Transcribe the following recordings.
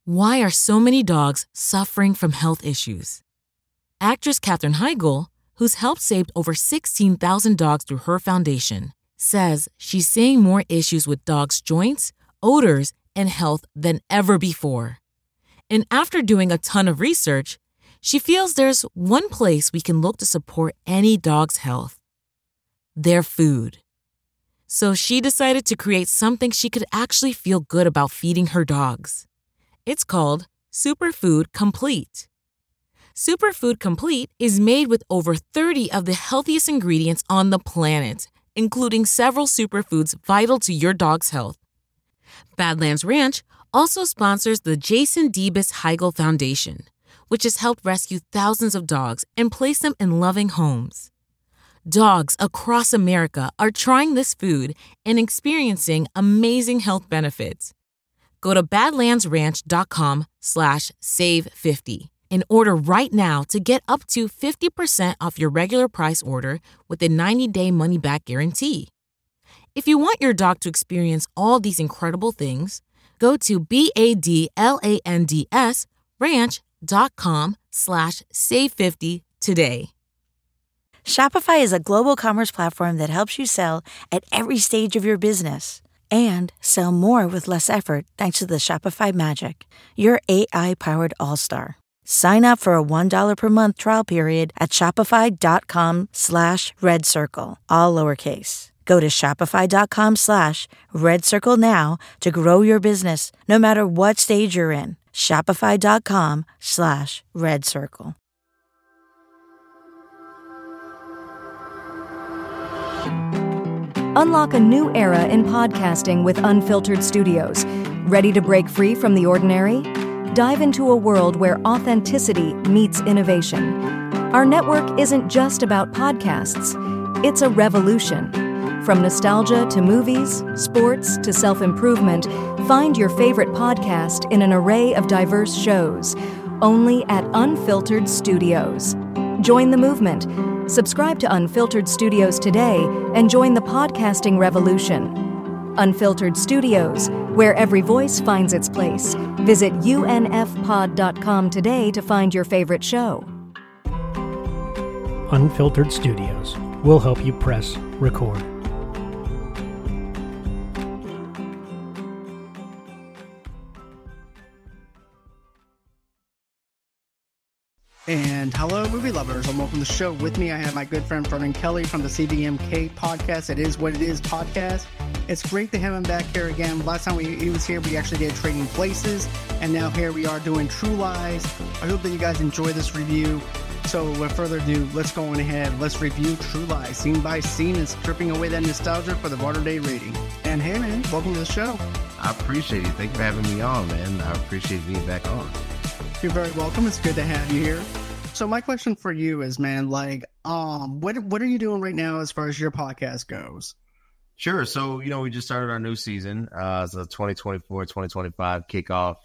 Why are so many dogs suffering from health issues? Actress Katherine Heigl, who's helped save over 16,000 dogs through her foundation, says she's seeing more issues with dogs' joints, odors, and health than ever before. And after doing a ton of research, she feels there's one place we can look to support any dog's health: their food. So she decided to create something she could actually feel good about feeding her dogs. It's called Superfood Complete. Superfood Complete is made with over 30 of the healthiest ingredients on the planet, including several superfoods vital to your dog's health. Badlands Ranch also sponsors the Jason Debus Heigl Foundation, which has helped rescue thousands of dogs and place them in loving homes. Dogs across America are trying this food and experiencing amazing health benefits. Go to badlandsranch.com/save50 and order right now to get up to 50% off your regular price order with a 90-day money-back guarantee. If you want your dog to experience all these incredible things, go to badlandsranch.com/save50 today. Shopify is a global commerce platform that helps you sell at every stage of your business and sell more with less effort thanks to the Shopify Magic, your AI-powered all-star. Sign up for a $1 per month trial period at shopify.com/redcircle, all lowercase. Go to shopify.com/redcircle now to grow your business no matter what stage you're in. Shopify.com/redcircle. Unlock a new era in podcasting with Unfiltered Studios. Ready to break free from the ordinary? Dive into a world where authenticity meets innovation. Our network isn't just about podcasts. It's a revolution. From nostalgia to movies, sports to self-improvement, find your favorite podcast in an array of diverse shows, only at Unfiltered Studios. Join the movement. Subscribe to Unfiltered Studios today and join the podcasting revolution. Unfiltered Studios, where every voice finds its place. Visit unfpod.com today to find your favorite show. Unfiltered Studios will help you press record. And hello, movie lovers, and welcome to the show. With me, I have my good friend Vernon Kelly from the CDMK podcast. It Is What It Is podcast. It's great to have him back here again. Last time he was here, we actually did Trading Places, and now here we are doing True Lies. I hope that you guys enjoy this review. So without further ado, let's go on ahead. Let's review True Lies, scene by scene, and stripping away that nostalgia for the modern day rating. And hey, man, welcome to the show. I appreciate it. Thank you for having me on, man. I appreciate being back on. You're very welcome. It's good to have you here. So my question for you is, man, like, what are you doing right now as far as your podcast goes? Sure. So, we just started our new season. So 2024-2025 kickoff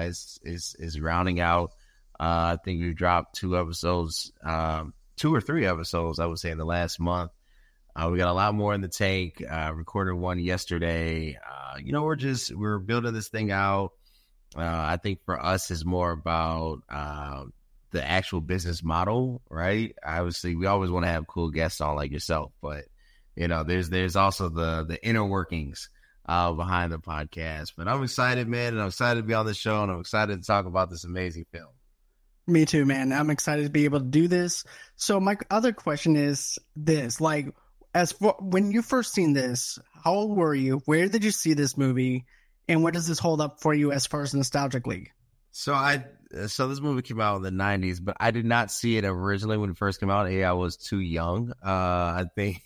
is rounding out. I think we've dropped 2 episodes, 2 or 3 episodes, I would say, in the last month. We got a lot more in the tank. Recorded one yesterday. We're building this thing out. I think for us is more about the actual business model, right? Obviously, we always want to have cool guests on like yourself, but there's also the inner workings behind the podcast. But I'm excited, man, and I'm excited to be on the show, and I'm excited to talk about this amazing film. Me too, man. I'm excited to be able to do this. So my other question is this: like, as for when you first seen this, how old were you? Where did you see this movie? And what does this hold up for you as far as nostalgically? So this movie came out in the 90s, but I did not see it originally when it first came out. I was too young. I think,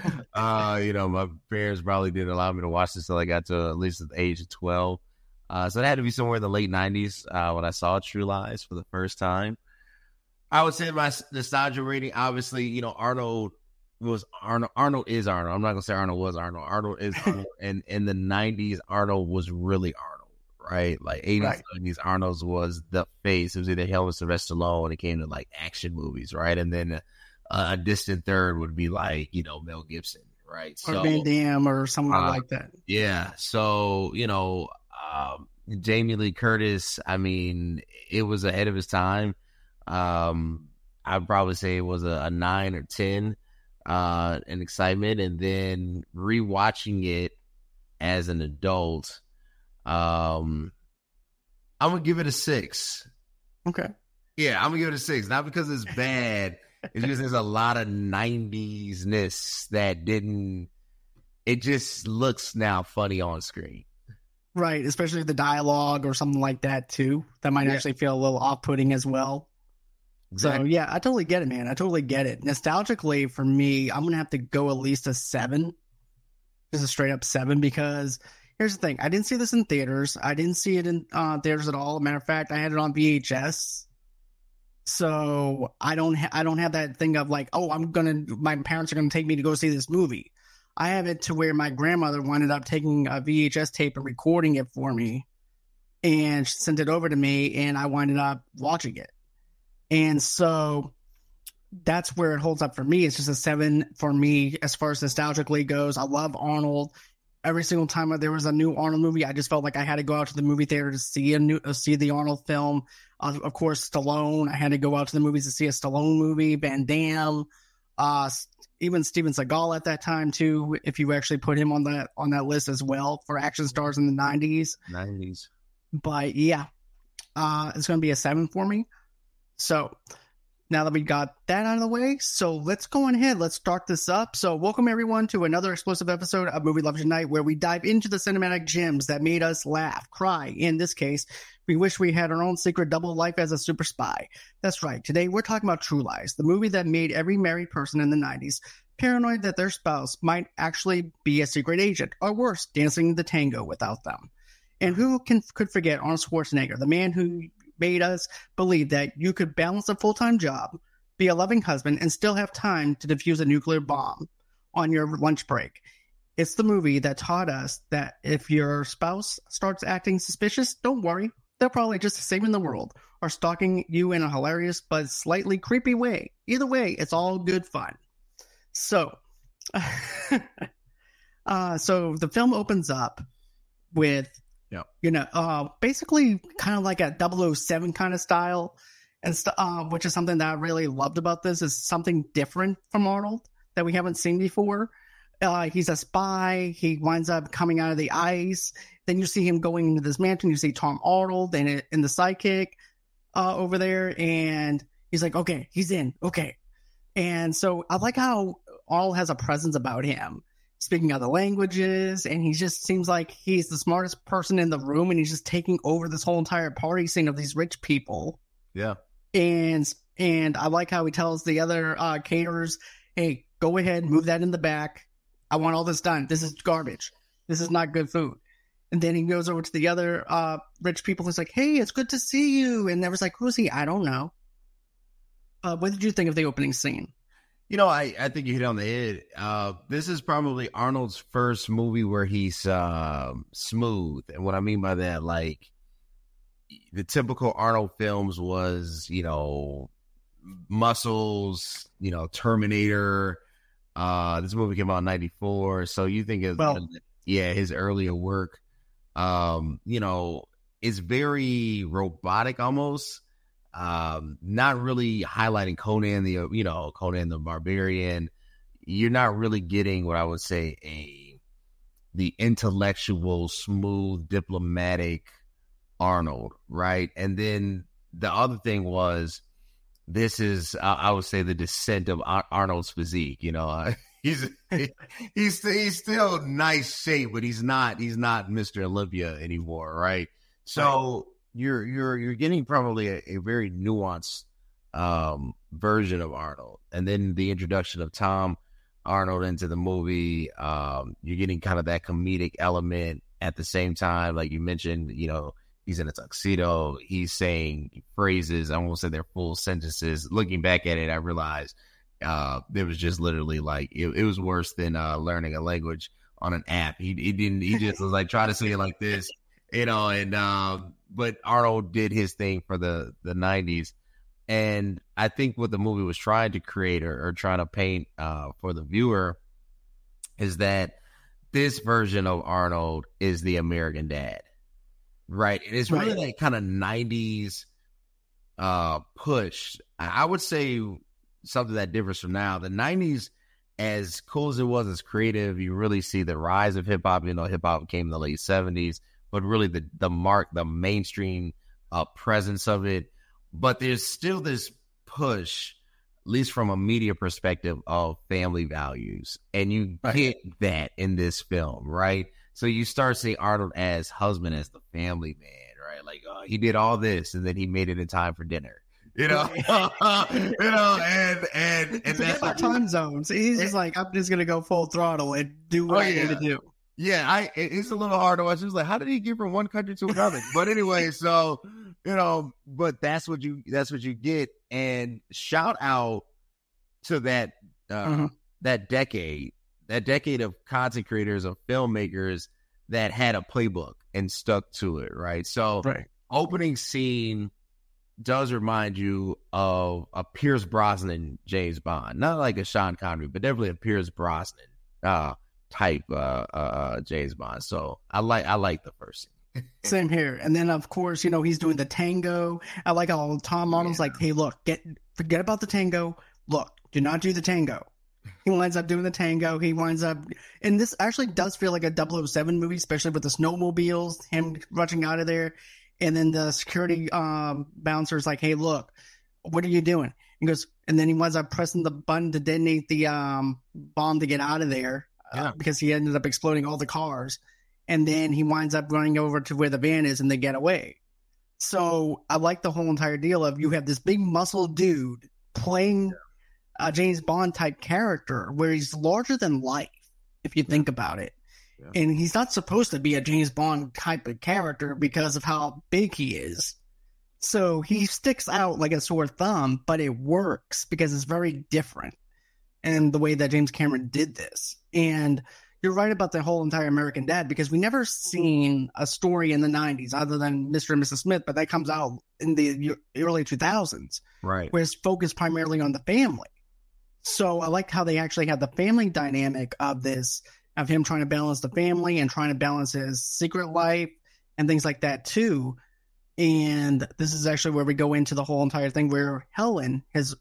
my parents probably didn't allow me to watch this until I got to at least the age of 12. So it had to be somewhere in the late 90s when I saw True Lies for the first time. I would say my nostalgia rating, obviously, Arnold is Arnold. I'm not going to say Arnold was Arnold. Arnold is Arnold. And in the 90s, Arnold was really Arnold. Right, like 80s, right. 70s, Arnold's was the face. It was either him or Sylvester Stallone when it came to like action movies, right? And then a distant third would be like Mel Gibson, right? Or Van Damme or someone like that. Yeah. So Jamie Lee Curtis, I mean, it was ahead of his time. I'd probably say it was a 9 or 10 in excitement. And then rewatching it as an adult, I'm going to give it a 6. Okay. Yeah, I'm going to give it a 6. Not because it's bad. It's just there's a lot of 90s-ness that didn't... It just looks now funny on screen. Right, especially the dialogue or something like that, too. That might actually feel a little off-putting as well. Exactly. So, yeah, I totally get it, man. I totally get it. Nostalgically, for me, I'm going to have to go at least a 7. Just a straight-up 7, because here's the thing. I didn't see this in theaters. I didn't see it in theaters at all. Matter of fact, I had it on VHS. So I don't have that thing of like, oh, my parents are going to take me to go see this movie. I have it to where my grandmother wound up taking a VHS tape and recording it for me, and she sent it over to me, and I wound up watching it. And so that's where it holds up for me. It's just a 7 for me as far as nostalgically goes. I love Arnold. Every single time there was a new Arnold movie, I just felt like I had to go out to the movie theater to see the Arnold film. Of course, Stallone. I had to go out to the movies to see a Stallone movie. Van Damme. Even Steven Seagal at that time too, if you actually put him on that list as well for action stars in the 90s. But yeah, it's going to be a 7 for me. So now that we got that out of the way, so let's go on ahead. Let's start this up. So welcome everyone to another explosive episode of Movie Lovers Unite, where we dive into the cinematic gems that made us laugh, cry. In this case, we wish we had our own secret double life as a super spy. That's right. Today, we're talking about True Lies, the movie that made every married person in the 90s paranoid that their spouse might actually be a secret agent, or worse, dancing the tango without them. And who could forget Arnold Schwarzenegger, the man who made us believe that you could balance a full-time job, be a loving husband, and still have time to defuse a nuclear bomb on your lunch break. It's the movie that taught us that if your spouse starts acting suspicious, don't worry. They're probably just saving the world or stalking you in a hilarious but slightly creepy way. Either way, it's all good fun. So, so the film opens up with, basically kind of like a 007 kind of style, and which is something that I really loved about this. Is something different from Arnold that we haven't seen before. He's a spy. He winds up coming out of the ice. Then you see him going into this mansion. You see Tom Arnold and the sidekick over there, and he's like, okay, he's in. Okay. And so I like how Arnold has a presence about him, speaking other languages, and he just seems like he's the smartest person in the room, and he's just taking over this whole entire party scene of these rich people. Yeah. And I like how he tells the other caterers, hey, go ahead, move that in the back. I want all this done. This is garbage. This is not good food. And then he goes over to the other rich people. He's like, hey, it's good to see you. And they was like, who's he? I don't know. What did you think of the opening scene? I think you hit on the head. This is probably Arnold's first movie where he's smooth. And what I mean by that, like, the typical Arnold films was, muscles, Terminator. This movie came out in 94. So you think of, his earlier work, it's very robotic almost. Not really highlighting Conan the Barbarian. You're not really getting what I would say the intellectual, smooth, diplomatic Arnold, right? And then the other thing was, this is I would say the descent of Arnold's physique. He's still nice shape, but he's not Mr. Olympia anymore, right? So you're getting probably a very nuanced version of Arnold, and then the introduction of Tom Arnold into the movie. You're getting kind of that comedic element at the same time, like you mentioned. He's in a tuxedo. He's saying phrases. I won't say they're full sentences. Looking back at it, I realized it was just literally like it was worse than learning a language on an app. He just was like trying to say it like this, but Arnold did his thing for the 90s. And I think what the movie was trying to create or trying to paint for the viewer is that this version of Arnold is the American dad, right? And it's really that kind of 90s push. I would say something that differs from now. The 90s, as cool as it was as creative, you really see the rise of hip-hop. You know, hip-hop came in the late 70s, but really the mainstream presence of it. But there's still this push, at least from a media perspective, of family values. And you get that in this film, right? So you start seeing Arnold as husband, as the family man, right? Like, he did all this, and then he made it in time for dinner. You know, and that's our time zones. He's just like, I'm just gonna go full throttle and do what I need to do. Yeah, it's a little hard to watch. It's like, how did he get from one country to another? But anyway, so but that's what you get. And shout out to that that decade of content creators, of filmmakers that had a playbook and stuck to it, right? So opening scene does remind you of a Pierce Brosnan James Bond, not like a Sean Connery, but definitely a Pierce Brosnan type James Bond. So I like the first scene. Same here. And then of course, he's doing the tango. I like how Tom Arnold's like, hey, look, forget about the tango. Look, do not do the tango. He winds up doing the tango. He winds up, and this actually does feel like a 007 movie, especially with the snowmobiles, him rushing out of there. And then the security bouncer's like, hey, look, what are you doing? He goes, and then he winds up pressing the button to detonate the bomb to get out of there because he ended up exploding all the cars. And then he winds up running over to where the van is and they get away. So I like the whole entire deal of you have this big muscle dude playing a James Bond type character where he's larger than life, if you think about it. And he's not supposed to be a James Bond type of character because of how big he is. So he sticks out like a sore thumb, but it works because it's very different in the way that James Cameron did this. And you're right about the whole entire American Dad, because we never seen a story in the 90s other than Mr. and Mrs. Smith, but that comes out in the early 2000s. Right. Where it's focused primarily on the family. So I like how they actually had the family dynamic of this, of him trying to balance the family and trying to balance his secret life and things like that too. And this is actually where we go into the whole entire thing where Helen, his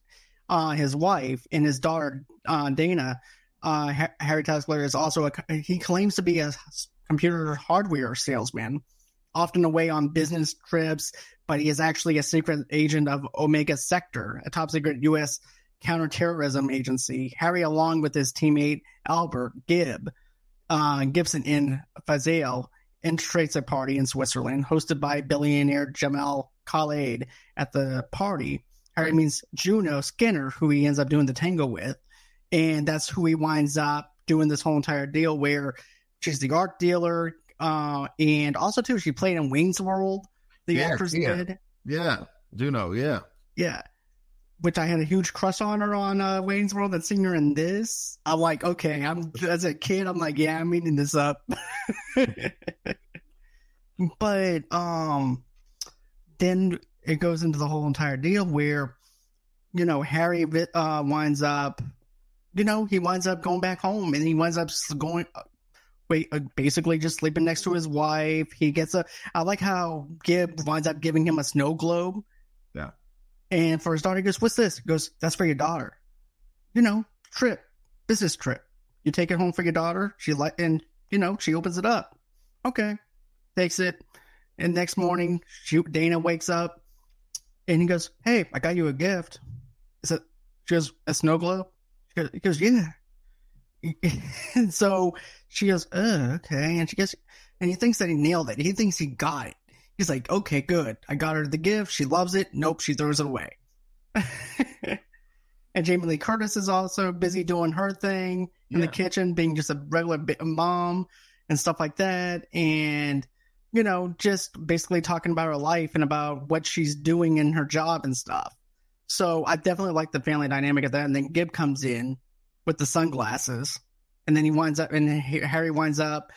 wife, and his daughter, Dana, Harry Taskler is also he claims to be a computer hardware salesman, often away on business trips, but he is actually a secret agent of Omega Sector, a top secret U.S. counterterrorism agency. Harry, along with his teammate Albert Gibson in Fazale, infiltrates a party in Switzerland hosted by billionaire Jamal Khaled. At the party, Harry meets Juno Skinner, who he ends up doing the tango with, and that's who he winds up doing this whole entire deal where she's the art dealer, and also too she played in Wayne's World. The actress did. Yeah, Juno. Yeah. Which I had a huge crush on her on Wayne's World, and seeing her in this, I'm like, okay, as a kid, I'm like, yeah, I'm eating this up. But then it goes into the whole entire deal where, Harry winds up, he winds up going back home, and he winds up basically just sleeping next to his wife. I like how Gib winds up giving him a snow globe. Yeah. And for his daughter, he goes, what's this? He goes, that's for your daughter. Business trip. You take it home for your daughter. She opens it up. Okay. Takes it. And next morning, Dana wakes up and he goes, hey, I got you a gift. She goes, a snow globe? He goes, yeah. And so she goes, oh, okay. And he thinks that he nailed it. He thinks he got it. He's like, okay, good. I got her the gift. She loves it. Nope, she throws it away. And Jamie Lee Curtis is also busy doing her thing in the kitchen, being just a regular mom and stuff like that. And, just basically talking about her life and about what she's doing in her job and stuff. So I definitely like the family dynamic of that. And then Gib comes in with the sunglasses. And then Harry winds up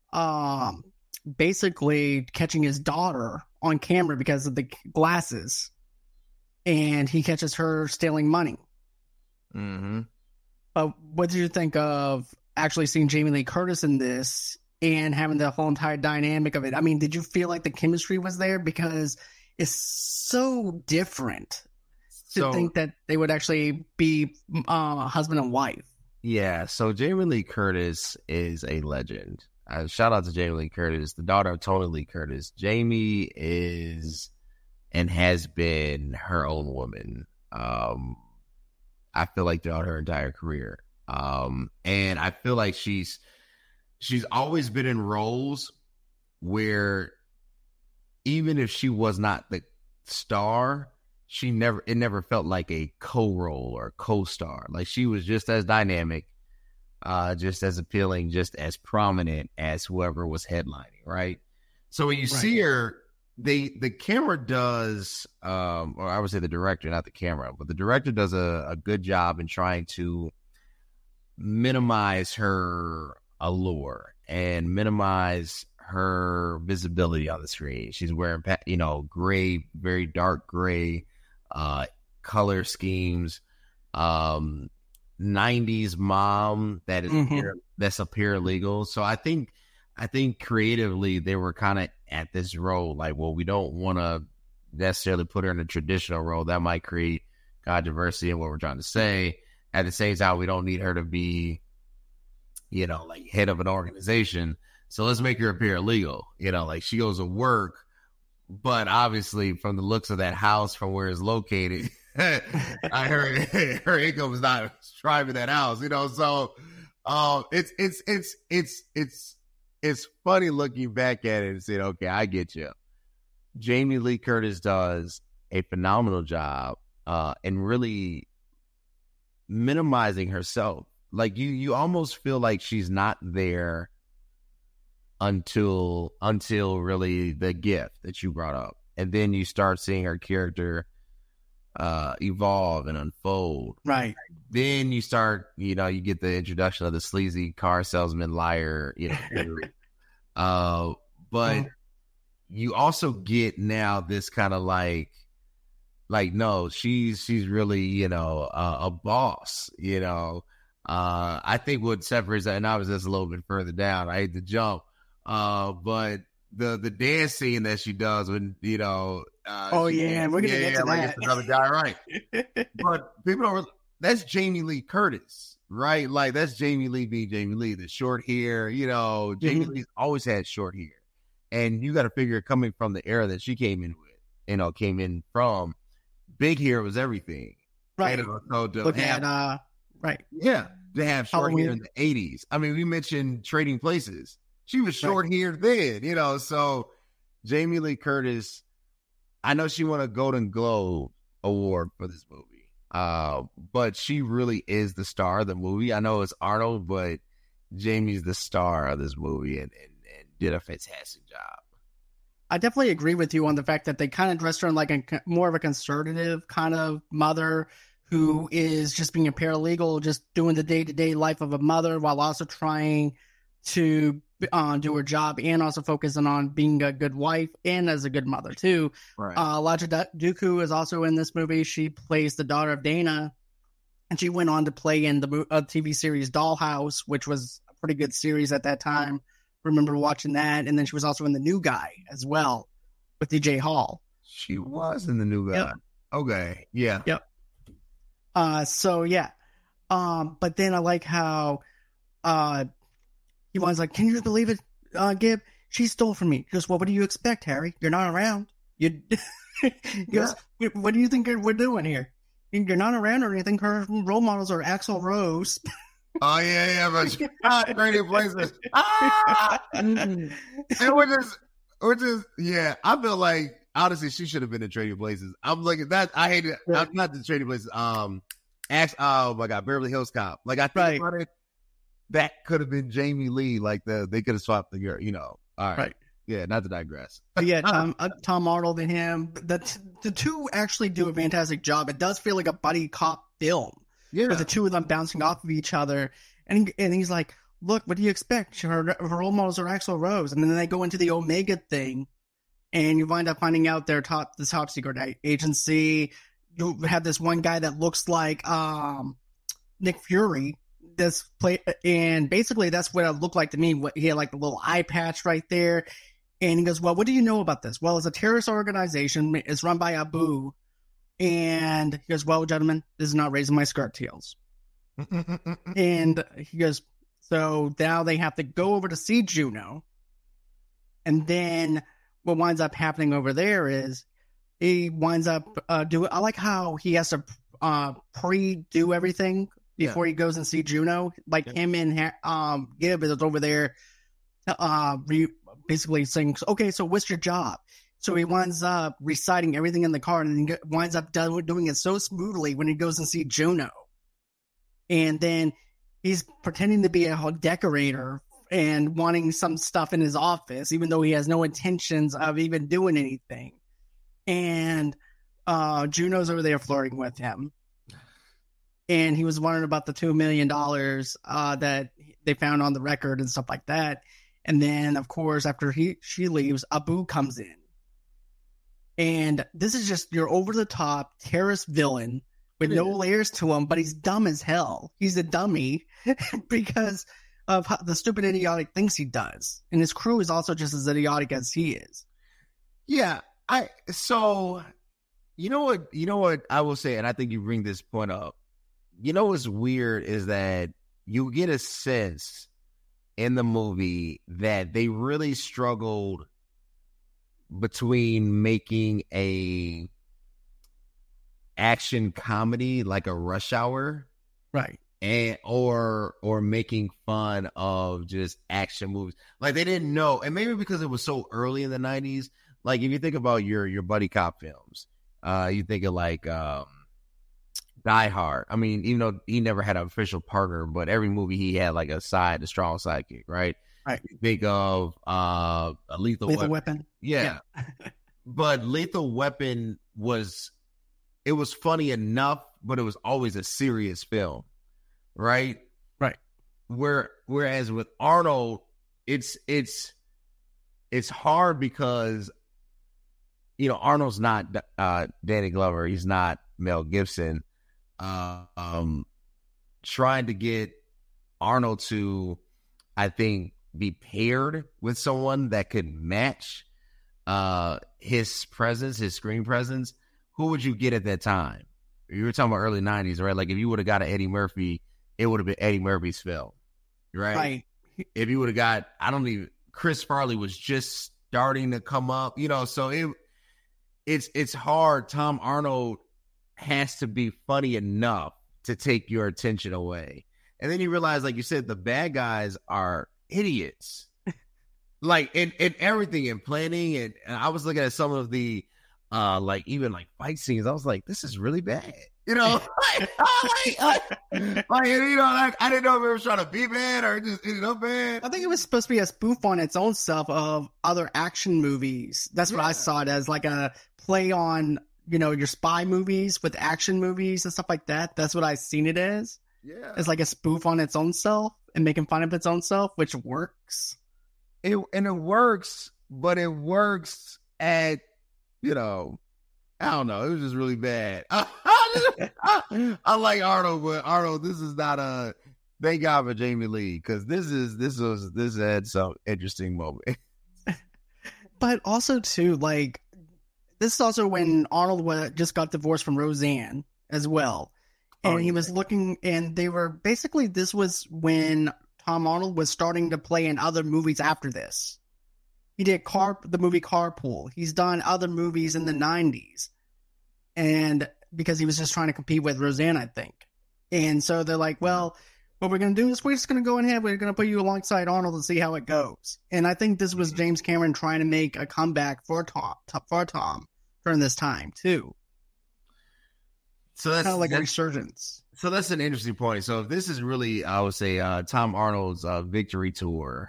basically catching his daughter on camera because of the glasses, and he catches her stealing money. Mm-hmm. But what did you think of actually seeing Jamie Lee Curtis in this and having the whole entire dynamic of it. I mean, did you feel like the chemistry was there? Because it's so different to think that they would actually be husband and wife. Yeah, so Jamie Lee Curtis is a legend. Shout out to Jamie Lee Curtis, the daughter of Tony Lee Curtis. Jamie is and has been her own woman. I feel like throughout her entire career. And I feel like she's always been in roles where even if she was not the star, it never felt like a co-role or co-star. Like she was just as dynamic, just as appealing, just as prominent as whoever was headlining, right? So when you see her, the camera does, or I would say the director, not the camera, but the director does a good job in trying to minimize her allure and minimize her visibility on the screen. She's wearing, gray, very dark gray, color schemes, 90s mom that is that's a paralegal. So I think creatively they were kind of at this role like, well, we don't want to necessarily put her in a traditional role that might create controversy in what we're trying to say. At the same time, we don't need her to be, like head of an organization. So let's make her a paralegal. Like she goes to work, but obviously from the looks of that house, from where it's located, I heard her income is not driving that house. So it's funny looking back at it and saying, okay, I get you. Jamie Lee Curtis does a phenomenal job and really minimizing herself. Like you almost feel like she's not there until really the gift that you brought up. And then you start seeing her character evolve and unfold. Right. Then you start, you get the introduction of the sleazy car salesman liar, but you also get now this kind of like no, she's really, a boss, I think what separates that, and I was just a little bit further down, I hate to jump, but the dance scene that she does when, we're gonna get to that. Another guy, right? But people don't. That's Jamie Lee Curtis, right? Like that's Jamie Lee being Jamie Lee, the short hair. Jamie Lee's always had short hair, and you got to figure coming from the era that she came in from, big hair was everything, right? And, right, yeah, to have short hair in the 80s. I mean, we mentioned Trading Places. She was short haired then, So Jamie Lee Curtis, I know she won a Golden Globe Award for this movie, but she really is the star of the movie. I know it's Arnold, but Jamie's the star of this movie and did a fantastic job. I definitely agree with you on the fact that they kind of dressed her in like more of a conservative kind of mother who is just being a paralegal, just doing the day-to-day life of a mother while also trying to do her job and also focusing on being a good wife and as a good mother too. Right. Elijah Duku is also in this movie. She plays the daughter of Dana, and she went on to play in the TV series Dollhouse, which was a pretty good series at that time. Remember watching that, and then she was also in The New Guy as well with DJ Hall. She was in The New Guy. Yep. Okay, yeah. Yep. So yeah, but then I like how he was like, "Can you believe it, Gib? She stole from me." He goes, "Well, what do you expect, Harry? You're not around. He goes, "What do you think we're doing here? You're not around or anything. Her role models are Axl Rose." Oh yeah, but Trading Places. And which is yeah. I feel like honestly she should have been in Trading Places. I'm looking that I hate it. I'm not the Trading Places. Oh my God, Beverly Hills Cop. Like I think about it, that could have been Jamie Lee. Like they could have swapped the girl. All right. Yeah, not to digress. But yeah, Tom Arnold and him. The two actually do a fantastic job. It does feel like a buddy cop film. Yeah. With the two of them bouncing off of each other. And he's like, look, what do you expect? Her role models are Axl Rose. And then they go into the Omega thing. And you wind up finding out they're the top secret agency. You have this one guy that looks like Nick Fury. this play, and basically that's what it looked like to me. He had like the little eye patch right there, and he goes, "Well, what do you know about this?" "Well, it's a terrorist organization. It's run by Abu." And he goes, "Well, gentlemen, this is not raising my skirt tails." And he goes, "So now they have to go over to see Juno." And then what winds up happening over there is he winds up doing. I like how he has to pre-do everything before he goes and see Juno. Like him and Gibb is over there, basically saying, "Okay, so what's your job?" So he winds up reciting everything in the car, and he winds up doing it so smoothly when he goes and see Juno. And then he's pretending to be a decorator and wanting some stuff in his office, even though he has no intentions of even doing anything. And Juno's over there flirting with him. And he was wondering about the $2 million that they found on the record and stuff like that. And then, of course, after she leaves, Abu comes in. And this is just your over-the-top terrorist villain with no layers to him, but he's dumb as hell. He's a dummy because of the stupid, idiotic things he does. And his crew is also just as idiotic as he is. Yeah, so you know what I will say, and I think you bring this point up. You know what's weird is that you get a sense in the movie that they really struggled between making a action comedy like a Rush Hour, right, and or making fun of just action movies. Like they didn't know, and maybe because it was so early in the 90s. Like if you think about your buddy cop films, you think of like Die Hard. I mean, even though he never had an official partner, but every movie he had like a strong sidekick, right? Right. You think of a Lethal Weapon. Yeah. But Lethal Weapon was funny enough, but it was always a serious film, right? Right. Whereas with Arnold, it's hard because, you know, Arnold's not Danny Glover. He's not Mel Gibson. Trying to get Arnold to, I think, be paired with someone that could match his presence, his screen presence. Who would you get at that time? You were talking about early 90s, right? Like if you would have got an Eddie Murphy, it would have been Eddie Murphy's film, right? Right. If you would have got, Chris Farley was just starting to come up, you know, so it's hard. Tom Arnold has to be funny enough to take your attention away. And then you realize, like you said, the bad guys are idiots. Like in everything, in planning, and I was looking at some of the even fight scenes. I was like, this is really bad. You know, I didn't know if it was trying to be bad or just ended up bad. I think it was supposed to be a spoof on its own stuff of other action movies. That's what I saw it as, like a play on, you know, your spy movies with action movies and stuff like that. That's what I seen it as. Yeah. It's like a spoof on its own self and making fun of its own self, which works. It works, but it works at, you know, I don't know. It was just really bad. I like Arnold, but Arnold, this is not thank God for Jamie Lee, because this had some interesting moments. But also too, like, this is also when Arnold just got divorced from Roseanne as well. And he was looking, and they were basically, this was when Tom Arnold was starting to play in other movies after this. He did the movie Carpool. He's done other movies in the 90s. And because he was just trying to compete with Roseanne, I think. And so they're like, well, what we're going to do is we're just going to go ahead. We're going to put you alongside Arnold and see how it goes. And I think this was James Cameron trying to make a comeback for Tom during this time, too. So that's kind of like a resurgence. So that's an interesting point. So if this is really, I would say, Tom Arnold's victory tour.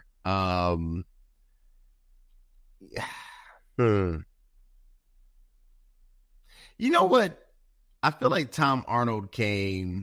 You know what? I feel like Tom Arnold came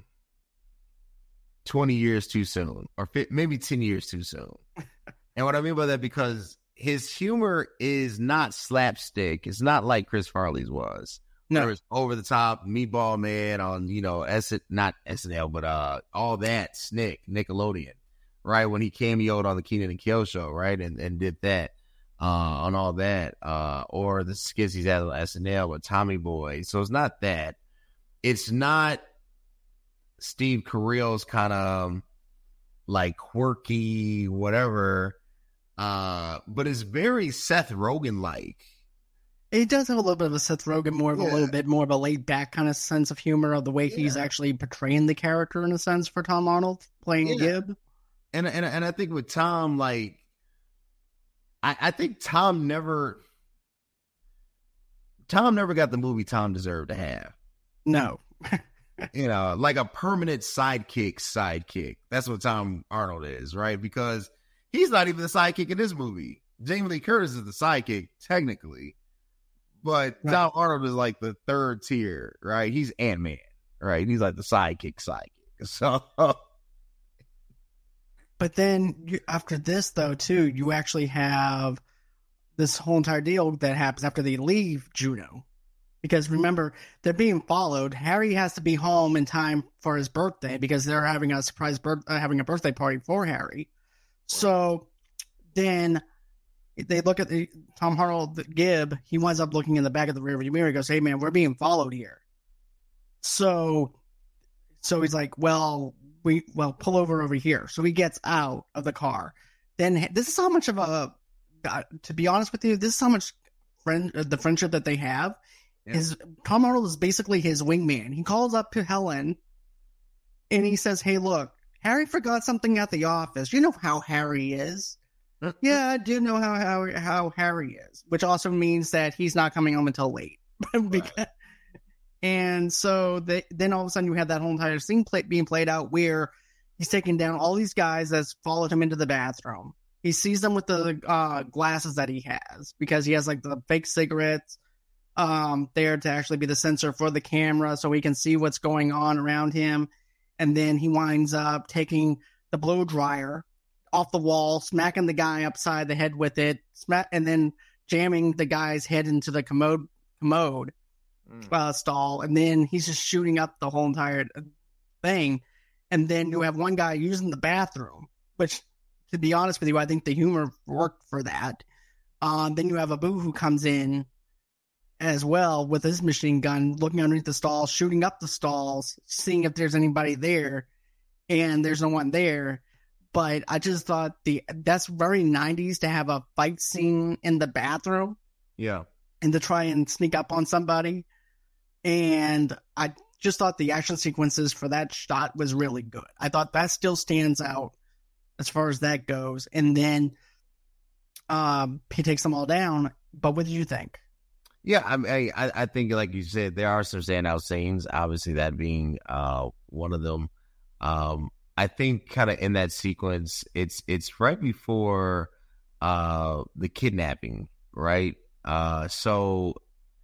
20 years too soon, or maybe 10 years too soon. And what I mean by that, because his humor is not slapstick. It's not like Chris Farley's was, No. There was Over the Top, Meatball Man on, not SNL, but all that, Nickelodeon, right? When he cameoed on the Keenan and Kel show, right? And did that on all that. Or the skits he's had on SNL with Tommy Boy. So it's not that. It's not Steve Carell's kind of like quirky, whatever. But it's very Seth Rogen-like. It does have a little bit of a Seth Rogen, a little bit more of a laid-back kind of sense of humor of the way he's actually portraying the character in a sense for Tom Arnold playing Gib. And I think with Tom, like, I think Tom never got the movie Tom deserved to have. No. Like a permanent sidekick. That's what Tom Arnold is, right? Because he's not even the sidekick in this movie. Jamie Lee Curtis is the sidekick, technically. But right. Tom Arnold is like the third tier, right? He's Ant-Man, right? He's like the sidekick. So, but then after this, though, too, you actually have this whole entire deal that happens after they leave Juneau. Because remember, they're being followed. Harry has to be home in time for his birthday because they're having a surprise having a birthday party for Harry. So then they look at Tom Arnold, Gib. He winds up looking in the back of the rearview mirror. He goes, "Hey man, we're being followed here." So he's like, "Well, pull over here." So he gets out of the car. Then this is how much of a, to be honest with you, this is how much the friendship that they have. Yeah. Tom Arnold is basically his wingman. He calls up to Helen and he says, "Hey, look, Harry forgot something at the office. You know how Harry is." "Yeah, I do know how Harry is," which also means that he's not coming home until late. Right. And so then all of a sudden you have that whole entire scene being played out where he's taking down all these guys that's followed him into the bathroom. He sees them with the glasses that he has because he has like the fake cigarettes there to actually be the sensor for the camera so he can see what's going on around him. And then he winds up taking the blow dryer off the wall, smacking the guy upside the head with it, and then jamming the guy's head into the commode stall. And then he's just shooting up the whole entire thing. And then you have one guy using the bathroom, which, to be honest with you, I think the humor worked for that. Then you have Abu who comes in as well with his machine gun, looking underneath the stalls, shooting up the stalls, seeing if there's anybody there, and there's no one there. But I just thought that's very 90s to have a fight scene in the bathroom. Yeah. And to try and sneak up on somebody. And I just thought the action sequences for that shot was really good. I thought that still stands out as far as that goes. And then he takes them all down. But what did you think? Yeah, I think, like you said, there are some standout scenes. Obviously, that being one of them. I think kind of in that sequence, it's right before the kidnapping, right? So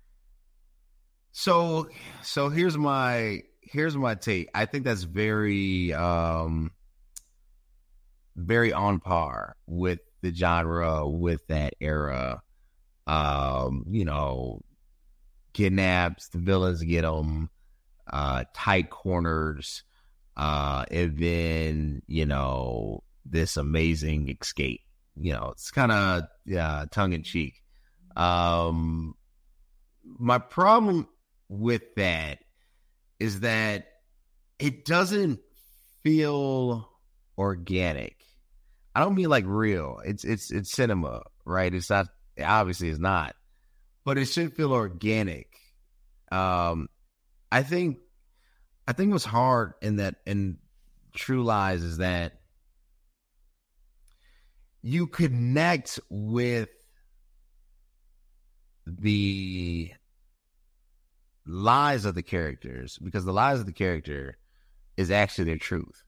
here's my take. I think that's very very on par with the genre, with that era. Kidnaps, the villains get them, tight corners, and then, this amazing escape. It's kind of tongue in cheek. My problem with that is that it doesn't feel organic. I don't mean like real. It's cinema, right? It's not. Obviously, it's not, but it should feel organic. I think what's hard in True Lies is that you connect with the lies of the characters because the lies of the character is actually their truth.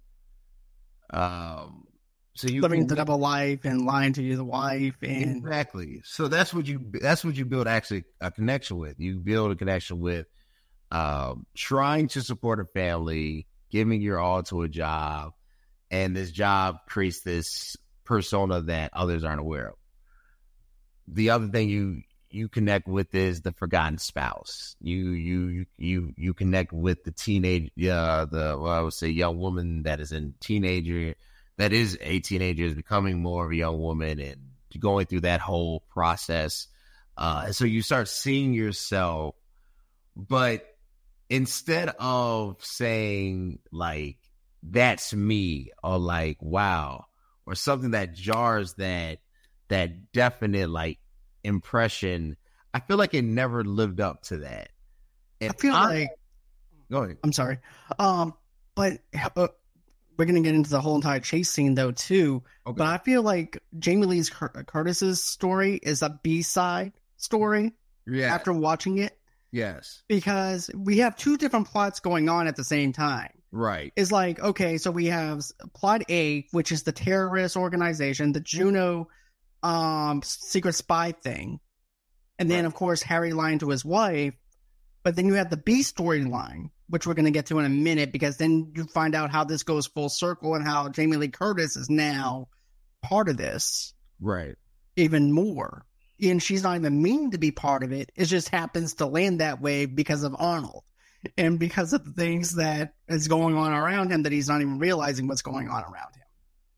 So you living the double life and lying to the wife, and exactly. So that's what you build actually a connection with. You build a connection with trying to support a family, giving your all to a job, and this job creates this persona that others aren't aware of. The other thing you connect with is the forgotten spouse. You connect with the teenage, I would say young woman that is a teenager, is becoming more of a young woman and going through that whole process. And so you start seeing yourself, but instead of saying like, that's me, or like, wow, or something that jars that definite like impression, I feel like it never lived up to that. And I feel like, go ahead. I'm sorry. But we're going to get into the whole entire chase scene though too. Okay. But I feel like Jamie Lee Curtis's story is a B-side story. Yeah. After watching it. Yes. Because we have two different plots going on at the same time. Right. It's like, okay, so we have plot A, which is the terrorist organization, the Juno secret spy thing. And then, of course, Harry lying to his wife. But then you have the B storyline, which we're going to get to in a minute, because then you find out how this goes full circle and how Jamie Lee Curtis is now part of this. Right. Even more. And she's not even meaning to be part of it. It just happens to land that way because of Arnold. And because of the things that is going on around him that he's not even realizing what's going on around him.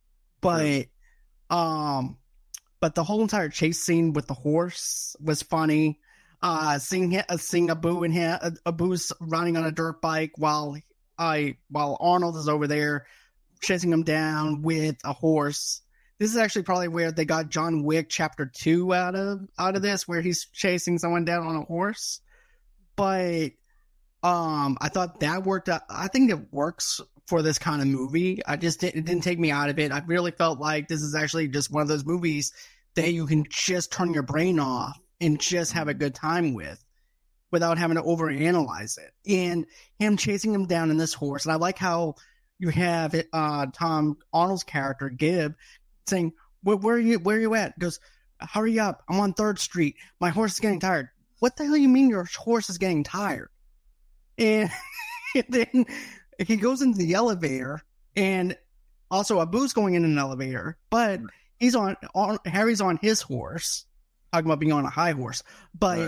But the whole entire chase scene with the horse was funny. Seeing Abu's running on a dirt bike while Arnold is over there chasing him down with a horse. This is actually probably where they got John Wick Chapter 2 out of this, where he's chasing someone down on a horse. But I thought that worked out. I think it works for this kind of movie. It didn't take me out of it. I really felt like this is actually just one of those movies that you can just turn your brain off and just have a good time with without having to overanalyze it. And him chasing him down in this horse. And I like how you have Tom Arnold's character, Gibb, saying, where are you at? He goes, hurry up. I'm on 3rd Street. My horse is getting tired. What the hell do you mean your horse is getting tired? And then he goes into the elevator, and also Abu's going in an elevator, but Harry's on his horse, talking about being on a high horse, but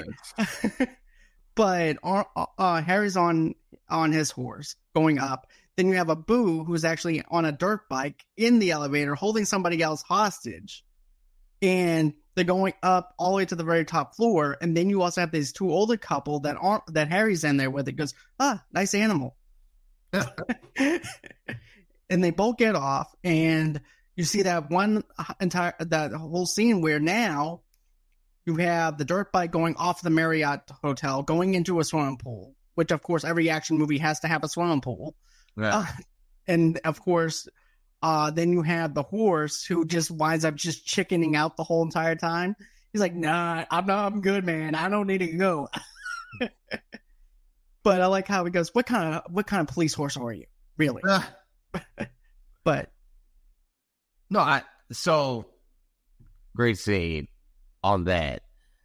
Harry's on his horse going up. Then you have Abu, who's actually on a dirt bike in the elevator holding somebody else hostage, and they're going up all the way to the very top floor. And then you also have these two older couple that Harry's in there with. It goes, nice animal. And they both get off, and you see that that whole scene where now you have the dirt bike going off the Marriott Hotel, going into a swimming pool, which of course every action movie has to have a swimming pool. Yeah. And of course, then you have the horse who just winds up just chickening out the whole entire time. He's like, nah, I'm good, man. I don't need to go. But I like how he goes, what kind of police horse are you? Really? But no, so great scene on that.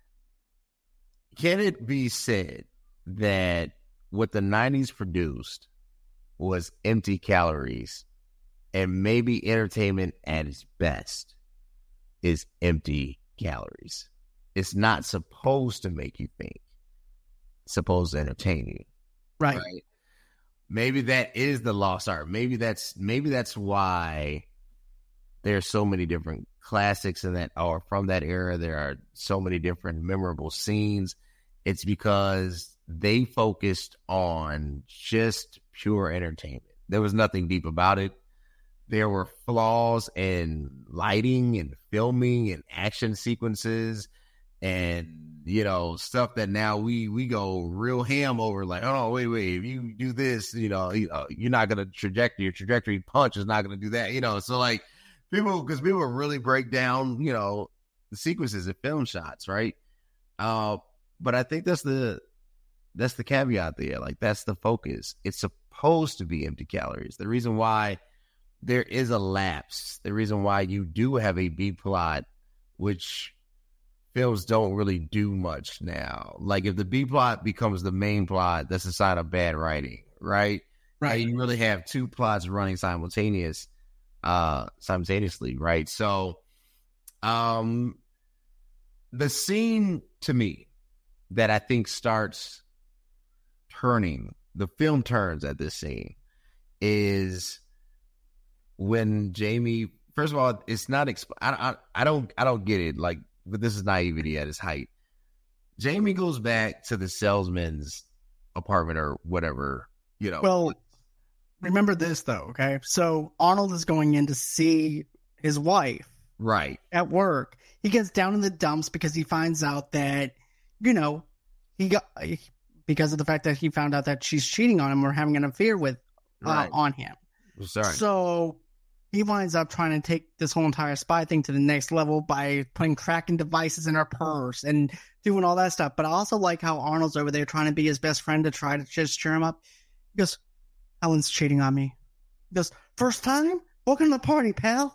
Can it be said that what the 90s produced was empty calories, and maybe entertainment at its best is empty calories? It's not supposed to make you think. It's supposed to entertain you. Right. Maybe that is the lost art. Maybe that's why there's so many different classics in that, or from that era. There are so many different memorable scenes. It's because they focused on just pure entertainment. There was nothing deep about it. There were flaws in lighting and filming and action sequences and, stuff that now we go real ham over, like, oh, wait, if you do this, you're not going to your trajectory punch is not going to do that, so like people really break down, the sequences and film shots. Right. But I think that's the caveat there. Like, that's the focus. It's supposed to be empty calories. The reason why there is a lapse, the reason why you do have a B plot, which films don't really do much now. Like, if the B plot becomes the main plot, that's a sign of bad writing, right? Right. You really have two plots running simultaneously, right? So, the scene to me that I think starts turning, the film turns at this scene, is when Jamie. First of all, it's not. I don't get it. Like, but this is naivety at its height. Jamie goes back to the salesman's apartment or whatever. Well, remember this though, okay? So Arnold is going in to see his wife, right, at work. He gets down in the dumps because he finds out that, because of the fact that he found out that she's cheating on him or having an affair with on him. Sorry. So he winds up trying to take this whole entire spy thing to the next level by putting tracking devices in her purse and doing all that stuff. But I also like how Arnold's over there trying to be his best friend to try to just cheer him up. He goes, Helen's cheating on me. He goes, first time? Welcome to the party, pal.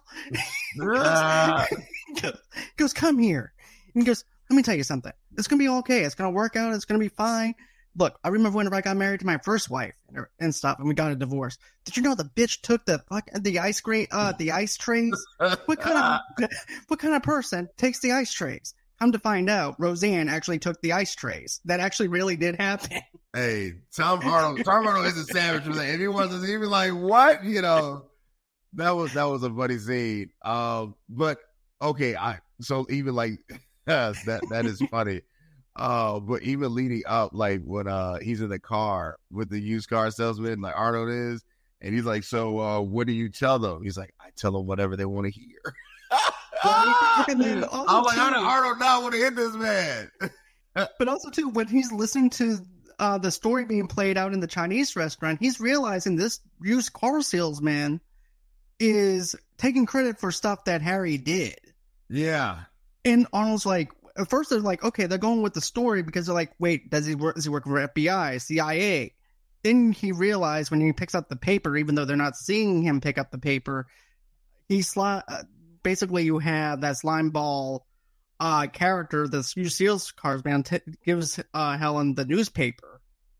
He goes, come here. And he goes, let me tell you something. It's going to be okay. It's going to work out. It's going to be fine. Look, I remember whenever I got married to my first wife and stuff, and we got a divorce. Did you know the bitch took the ice trays? What kind of person takes the ice trays? Come to find out, Roseanne actually took the ice trays. That actually really did happen. Hey, Tom Arnold is a savage. And he wasn't even like, what? That was a funny scene. But okay, so even like that is funny. But even leading up, like when he's in the car with the used car salesman, like Arnold is, and he's like, so what do you tell them? He's like, I tell them whatever they want to hear. I'm like, how did Arnold not want to hit this man? But also too, when he's listening to the story being played out in the Chinese restaurant, he's realizing this used car salesman is taking credit for stuff that Harry did. Yeah. And Arnold's like, at first they're like, okay, they're going with the story because they're like, wait, does he work for FBI, CIA? Then he realized when he picks up the paper, even though they're not seeing him pick up the paper, basically you have that slime ball character, this used sales cars man, gives Helen the newspaper.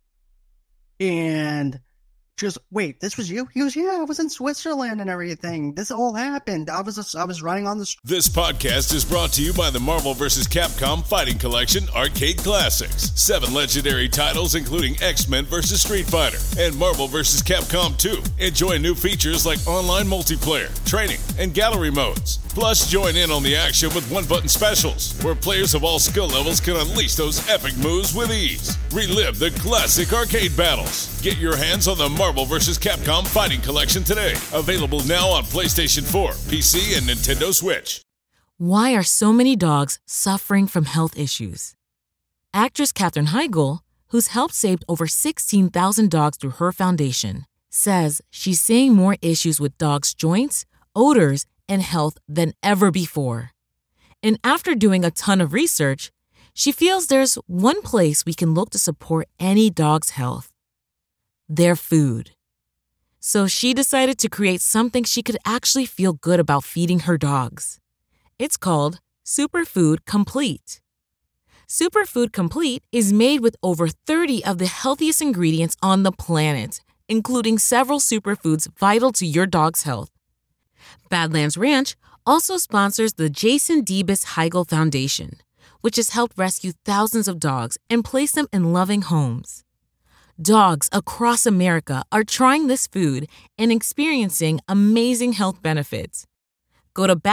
And just, wait, this was you? He goes, yeah, I was in Switzerland and everything. This all happened. I was running on the street. This podcast is brought to you by the Marvel vs. Capcom Fighting Collection Arcade Classics. 7 legendary titles including X-Men vs. Street Fighter and Marvel vs. Capcom 2. Enjoy new features like online multiplayer, training, and gallery modes. Plus, join in on the action with one-button specials, where players of all skill levels can unleash those epic moves with ease. Relive the classic arcade battles. Get your hands on the Marvel vs. Capcom Fighting Collection today. Available now on PlayStation 4, PC, and Nintendo Switch. Why are so many dogs suffering from health issues? Actress Katherine Heigl, who's helped save over 16,000 dogs through her foundation, says she's seeing more issues with dogs' joints, odors, and health than ever before. And after doing a ton of research, she feels there's one place we can look to support any dog's health: their food. So she decided to create something she could actually feel good about feeding her dogs. It's called Superfood Complete. Superfood Complete is made with over 30 of the healthiest ingredients on the planet, including several superfoods vital to your dog's health. Badlands Ranch also sponsors the Jason Debus Heigl Foundation, which has helped rescue thousands of dogs and place them in loving homes. Dogs across America are trying this food and experiencing amazing health benefits. Go to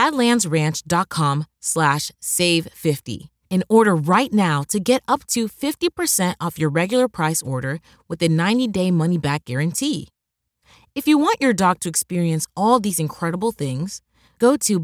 badlandsranch.com/save50 and order right now to get up to 50% off your regular price order with a 90-day money-back guarantee. If you want your dog to experience all these incredible things, go to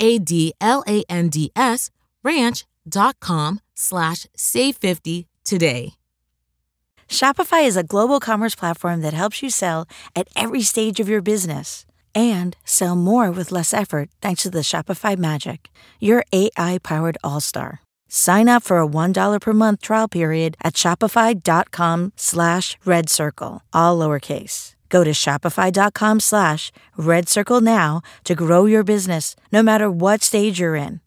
badlandsranch.com/save50 today. Shopify is a global commerce platform that helps you sell at every stage of your business and sell more with less effort thanks to the Shopify Magic, your AI-powered all-star. Sign up for a $1 per month trial period at shopify.com/redcircle, all lowercase. Go to shopify.com/redcircle now to grow your business, no matter what stage you're in.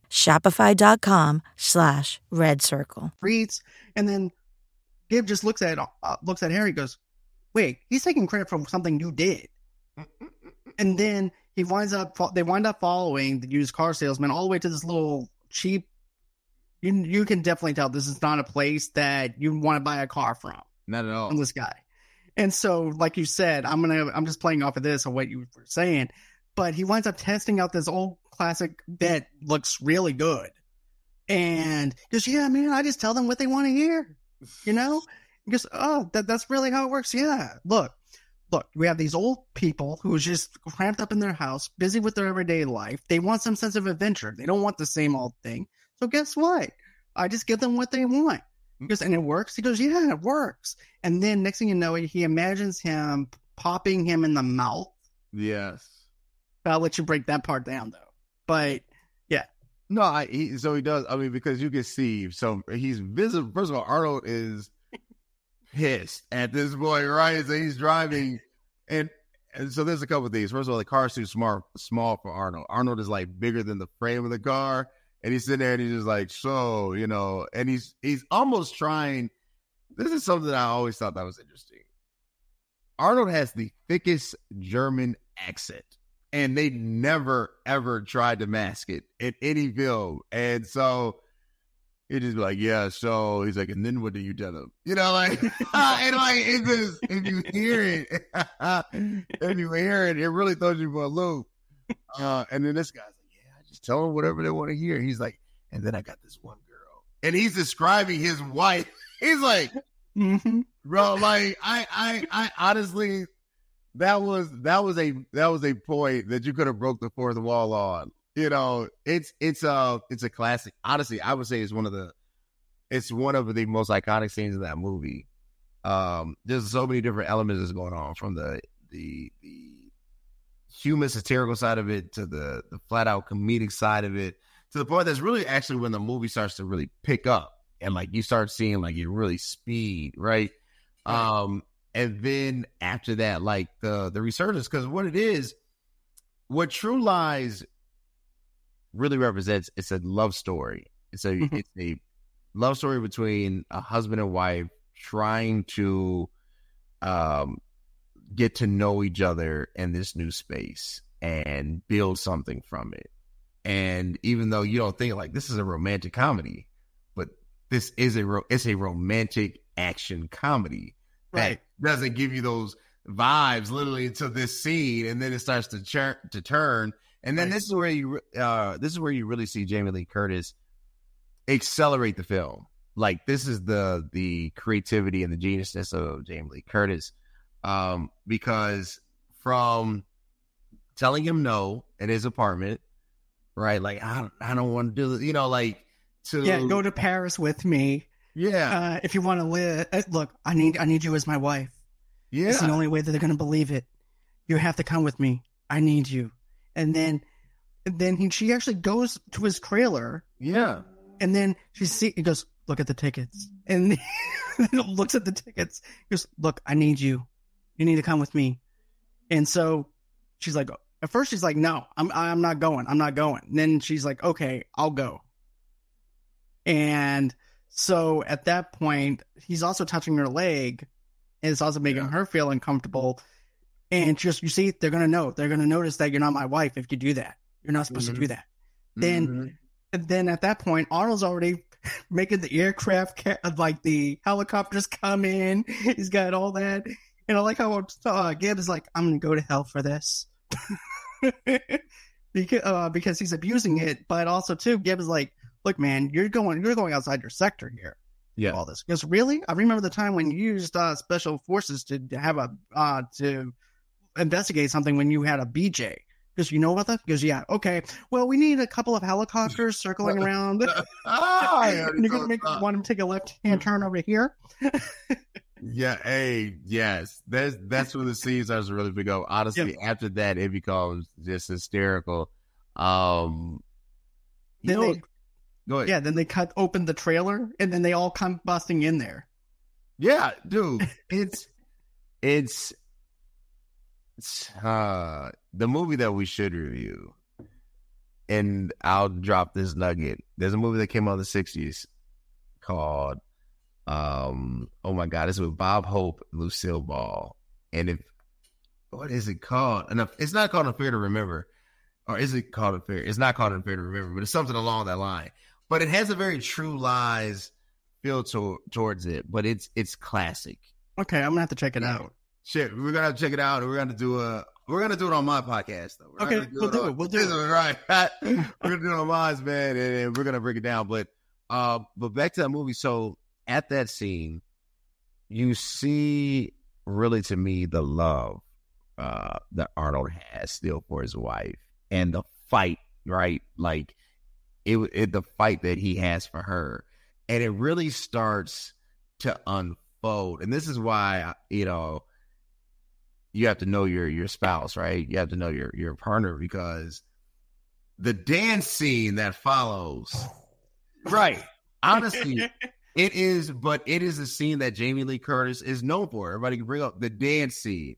Shopify.com/redcircle. Reads, and then Gib just looks at Harry and goes, wait, he's taking credit for something you did. And then they wind up following the used car salesman all the way to this little cheap You can definitely tell this is not a place that you want to buy a car from. Not at all. From this guy. And so, like you said, I'm just playing off of this or what you were saying, but he winds up testing out this old classic that looks really good. And he goes, yeah, man, I just tell them what they want to hear. You know? He goes, oh, that's really how it works. Yeah. Look, we have these old people who are just cramped up in their house, busy with their everyday life. They want some sense of adventure. They don't want the same old thing. So guess what? I just give them what they want. He goes, and it works? He goes, yeah, it works. And then next thing you know, he imagines him popping him in the mouth. Yes. I'll let you break that part down, though. But, yeah. No, so he does. I mean, because you can see, so he's visible. First of all, Arnold is pissed at this point, right? So he's driving, and so there's a couple of things. First of all, the car's too small for Arnold. Arnold is like bigger than the frame of the car. And he's sitting there and he's just like, so, you know, and he's almost trying. This is something that I always thought that was interesting. Arnold has the thickest German accent, and they never, ever tried to mask it in any film. And so he'd just be like, yeah, so he's like, and then what do you tell him? You know, like, and like, it's just, if you hear it, it really throws you for a loop. And then this guy's like, just tell them whatever they want to hear. He's like, and then I got this one girl, and he's describing his wife. He's like, bro, like I honestly, that was a point that you could have broke the fourth wall on. You know, it's a classic. Honestly, I would say it's one of the most iconic scenes in that movie. There's so many different elements that's going on, from the human satirical side of it to the flat out comedic side of it, to the point that's really actually when the movie starts to really pick up and like you start seeing like it really speed, right? And then after that, like the resurgence, because what True Lies really represents, it's a love story. It's a love story between a husband and wife trying to get to know each other in this new space and build something from it. And even though you don't think like this is a romantic comedy, but this is it's a romantic action comedy that doesn't give you those vibes literally until this scene, and then it starts to turn. And then this is where you really see Jamie Lee Curtis accelerate the film. Like, this is the creativity and the geniusness of Jamie Lee Curtis. Because from telling him no in his apartment, right? Like, I don't want to do this, you know, like, to go to Paris with me. Yeah. If you want to live, look, I need you as my wife. Yeah. It's the only way that they're going to believe it. You have to come with me. I need you. And then she actually goes to his trailer. Yeah. And then he goes, look at the tickets. And looks at the tickets. He goes, look, I need you. You need to come with me. And so she's like, at first she's like, no, I'm not going. I'm not going. And then she's like, okay, I'll go. And so at that point, he's also touching her leg, and it's also making her feel uncomfortable. And just, you see, they're going to know. They're going to notice that you're not my wife if you do that. You're not supposed to do that. Then at that point, Arnold's already making the aircraft, like the helicopters come in. He's got all that. And I like how Gibb is like, I'm going to go to hell for this. because he's abusing it. But also, too, Gibb is like, look, man, you're going outside your sector here. Yeah. All this. Because really? I remember the time when you used special forces to have to investigate something when you had a BJ. Because you know about that? Because, yeah, okay. Well, we need a couple of helicopters circling around. You're going to want him to take a left-hand turn over here? Yeah, yes. That's when the scene starts to really pick up. Honestly, after that, it becomes just hysterical. Go ahead. Yeah, then they cut open the trailer, and then they all come busting in there. Yeah, dude. It's the movie that we should review. And I'll drop this nugget. There's a movie that came out in the 60s called oh my God, it's with Bob Hope and Lucille Ball. And what is it called? It's not called Affair to Remember. Or is it called Affair? It's not called Affair to Remember, but it's something along that line. but it has a very True Lies feel towards it. But it's classic. Okay, I'm gonna have to check it out. Shit, we're gonna have to check it out, and we're gonna do it on my podcast though. Okay, we'll do it. Right. We're gonna do it on mine, man, and we're gonna break it down. But back to that movie. So at that scene, you see, really, to me, the love that Arnold has still for his wife, and the fight, right? Like the fight that he has for her, and it really starts to unfold. And this is why, you have to know your spouse, right? You have to know your partner, because the dance scene that follows, right? Honestly, it is a scene that Jamie Lee Curtis is known for. Everybody can bring up the dance scene.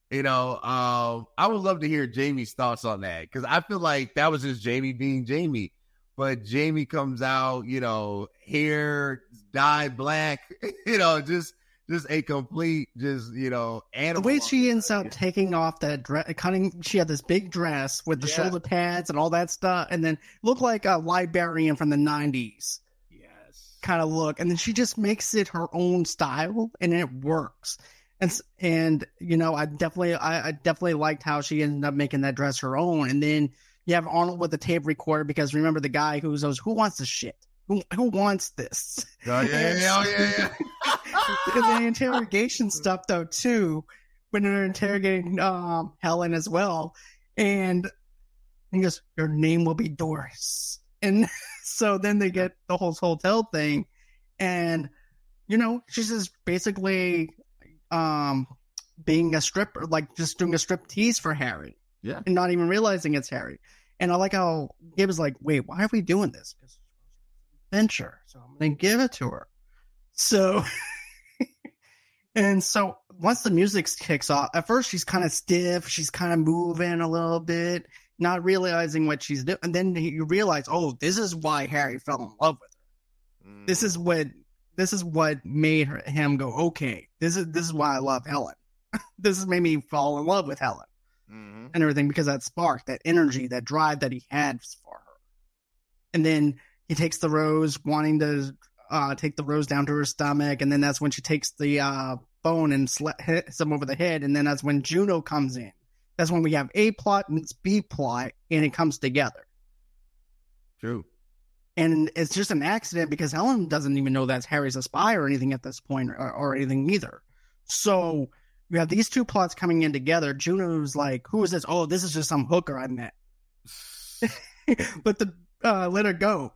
I would love to hear Jamie's thoughts on that, because I feel like that was just Jamie being Jamie. But Jamie comes out, hair dyed black, just a complete, animal. The way she ends up taking off that dress, she had this big dress with the shoulder pads and all that stuff, and then looked like a librarian from the 90s. Yes. Kind of look. And then she just makes it her own style, and it works. And I definitely liked how she ended up making that dress her own. And then you have Arnold with the tape recorder, because remember the guy who goes, "Who wants this shit? Who wants this?" Oh, yeah. And the interrogation stuff, though, too, when they're interrogating Helen as well. And he goes, "Your name will be Doris." And so then they get the whole hotel thing. And, she's just basically being a stripper, like just doing a strip tease for Harry. Yeah. And not even realizing it's Harry. And I like how Gabe is like, "Wait, why are we doing this?" Because adventure. So I'm going to give it to her. So, and so once the music kicks off, at first she's kind of stiff. She's kind of moving a little bit, not realizing what she's doing. And then you realize, oh, this is why Harry fell in love with her. This is what made him go, okay, this is why I love Helen. This has made me fall in love with Helen. And everything, because that spark, that energy, that drive that he had for her. And then he takes the rose, wanting to take the rose down to her stomach, and then that's when she takes the bone and hits him over the head, and then that's when Juno comes in. That's when we have A plot meets B plot, and it comes together. True. And it's just an accident, because Helen doesn't even know that's Harry's a spy or anything at this point, or anything either. So we have these two plots coming in together. Juno's like, "Who is this?" "Oh, this is just some hooker I met." But let her go.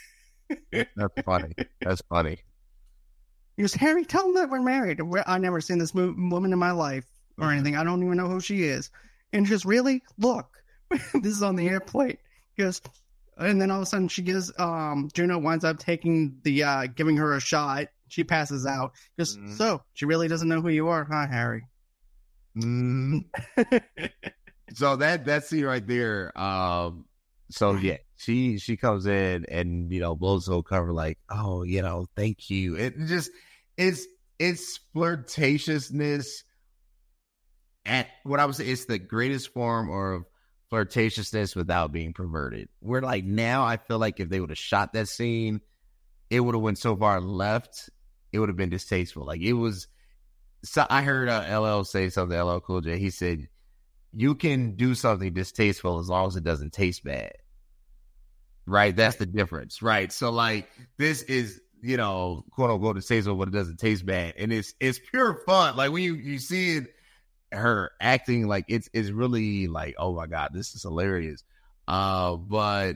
That's funny. He goes, "Harry, tell them that we're married. I've never seen this woman in my life or anything. I don't even know who she is." And she goes, "Really? Look, this is on the airplane." He goes, and then all of a sudden she gives, Juno winds up taking giving her a shot. She passes out. Just so she really doesn't know who you are, huh, Harry? So that scene right there. So yeah, she comes in and blows the whole cover like, "Oh, thank you." It just it's flirtatiousness at what I would say it's the greatest form of flirtatiousness without being perverted. Where like now I feel like if they would have shot that scene, it would have went so far left. It would have been distasteful. Like it was. So I heard LL say something. LL Cool J. He said, "You can do something distasteful as long as it doesn't taste bad." Right? That's the difference. Right? So like this is quote unquote distasteful, but it doesn't taste bad, and it's pure fun. Like when you see it, her acting, like it's really like, oh my God, this is hilarious. But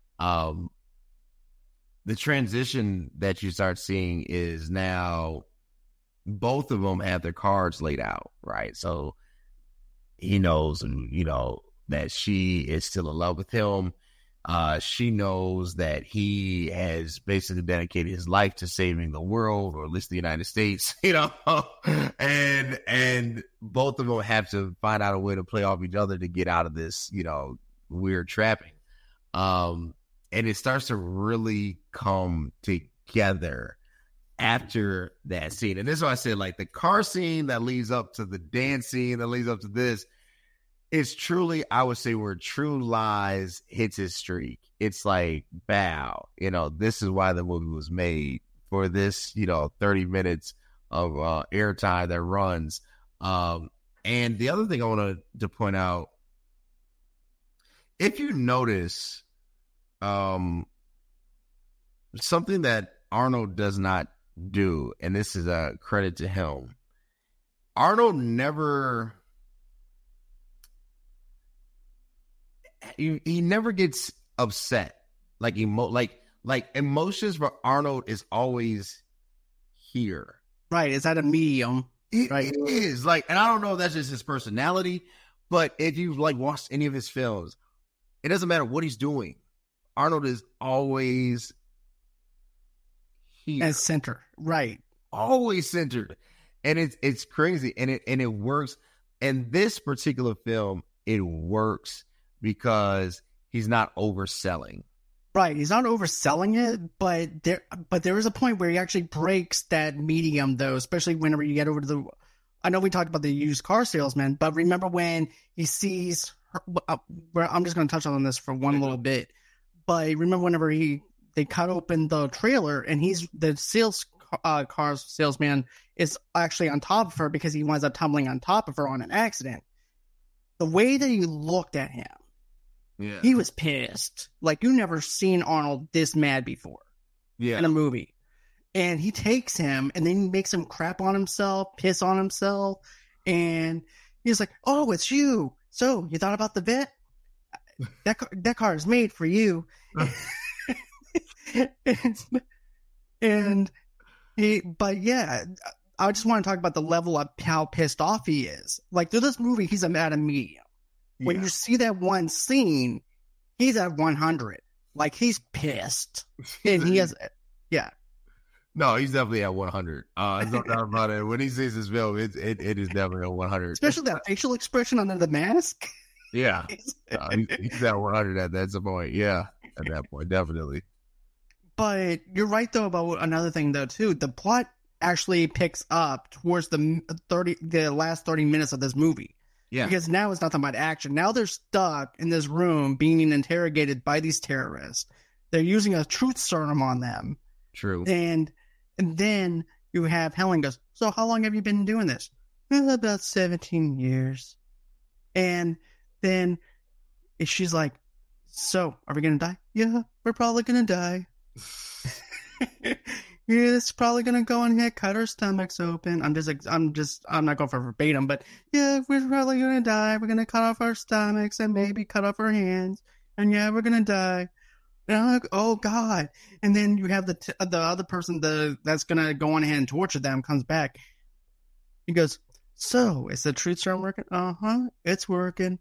the transition that you start seeing is now both of them have their cards laid out, right? So he knows, that she is still in love with him. She knows that he has basically dedicated his life to saving the world, or at least the United States, and both of them have to find out a way to play off each other to get out of this, weird trapping. And it starts to really come together after that scene. And this is why I said, like, the car scene that leads up to the dance scene that leads up to this, it's truly, I would say, where True Lies hits his streak. It's like, bow, this is why the movie was made, for this, 30 minutes of airtime that runs. And the other thing I wanted to point out, if you notice, something that Arnold does not do, and this is a credit to him, Arnold never... He never gets upset. Like emotions for Arnold is always here. Right. It's at a medium. Right. It is. And I don't know if that's just his personality, but if you've watched any of his films, it doesn't matter what he's doing. Arnold is always here. As center. Right. Always centered. And it's crazy. And it works. And this particular film, it works because he's not overselling. Right. He's not overselling it, but there is a point where he actually breaks that medium, though, especially whenever you get over to I know we talked about the used car salesman, but remember when he sees her, I'm just going to touch on this for one little bit, but remember whenever they cut open the trailer and the car salesman is actually on top of her because he winds up tumbling on top of her on an accident. The way that he looked at him, yeah, he was pissed. You never seen Arnold this mad before. Yeah. In a movie. And he takes him and then he makes him crap on himself, piss on himself. And he's like, "Oh, it's you. So you thought about the vet? That car is made for you." But yeah, I just want to talk about the level of how pissed off he is. Through this movie, he's at a medium. When you see that one scene, he's at 100. He's pissed. And he has, yeah. No, he's definitely at 100. There's no doubt about it. When he sees this film, it is definitely at 100. Especially that facial expression under the mask. Yeah. He's at 100 at that point. Yeah, at that point, definitely. But you're right, though, about another thing, though, too. The plot actually picks up towards the last 30 minutes of this movie. Yeah. Because now it's nothing but action. Now they're stuck in this room being interrogated by these terrorists. They're using a truth serum on them. True. And then you have Helen goes, "So how long have you been doing this?" "About 17 years. And then she's like, "So are we going to die?" "Yeah, we're probably going to die." "Yeah, it's probably gonna go in here, cut our stomachs open." I'm not going for verbatim, but yeah, we're probably gonna die. We're gonna cut off our stomachs and maybe cut off our hands, and yeah, we're gonna die. And I'm like, oh god! And then you have the other person that's gonna go on ahead and torture them comes back. He goes, "So is the truth serum working?" "Uh-huh, it's working."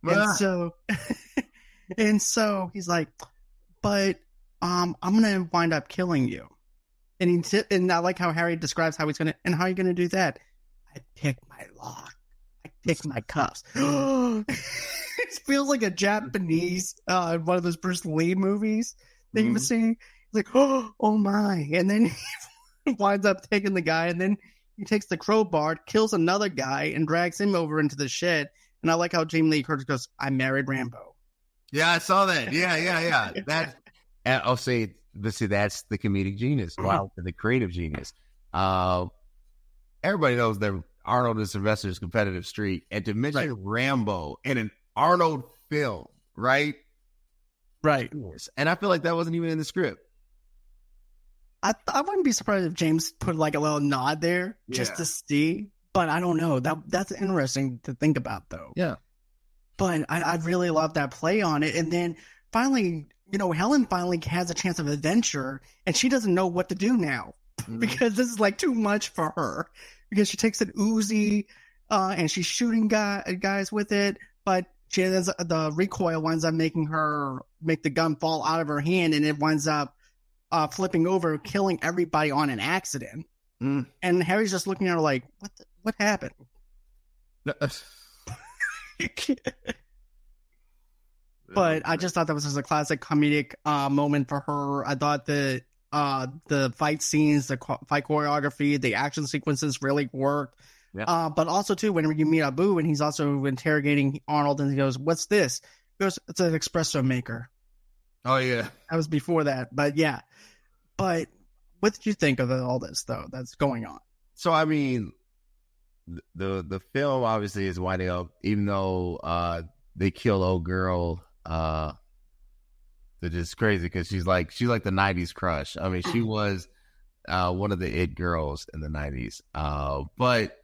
And so he's like, "But I'm gonna wind up killing you." And I like how Harry describes how he's and how are you gonna do that? "I pick my lock. I pick my cuffs." It feels like a Japanese, one of those Bruce Lee movies that you were seeing. He's like, oh my. And then he winds up taking the guy, and then he takes the crowbar, kills another guy, and drags him over into the shed. And I like how Jamie Lee Curtis goes, "I married Rambo." Yeah, I saw that. Yeah. I'll say, that's the comedic genius. Wow, the creative genius. Everybody knows that Arnold and Sylvester's competitive streak, and to mention Rambo in an Arnold film, right? Right. And I feel like that wasn't even in the script. I wouldn't be surprised if James put a little nod there just to see, but I don't know. That's interesting to think about, though. Yeah. But I really love that play on it. And then finally, Helen finally has a chance of adventure, and she doesn't know what to do now because this is too much for her. Because she takes an Uzi, and she's shooting guys with it, but she has the recoil winds up making her make the gun fall out of her hand, and it winds up flipping over, killing everybody on an accident. And Harry's just looking at her like, what happened? But I just thought that was just a classic comedic moment for her. I thought the fight scenes, the fight choreography, the action sequences really worked. Yeah. But also too, whenever you meet Abu and he's also interrogating Arnold, and he goes, "What's this?" He goes, "It's an espresso maker." Oh yeah, that was before that, but yeah. But what did you think of all this though that's going on? So I mean, the film obviously is winding up, even though they kill old girl. It's just crazy because she's like the 90s crush. I mean, she was one of the it girls in the 90s. But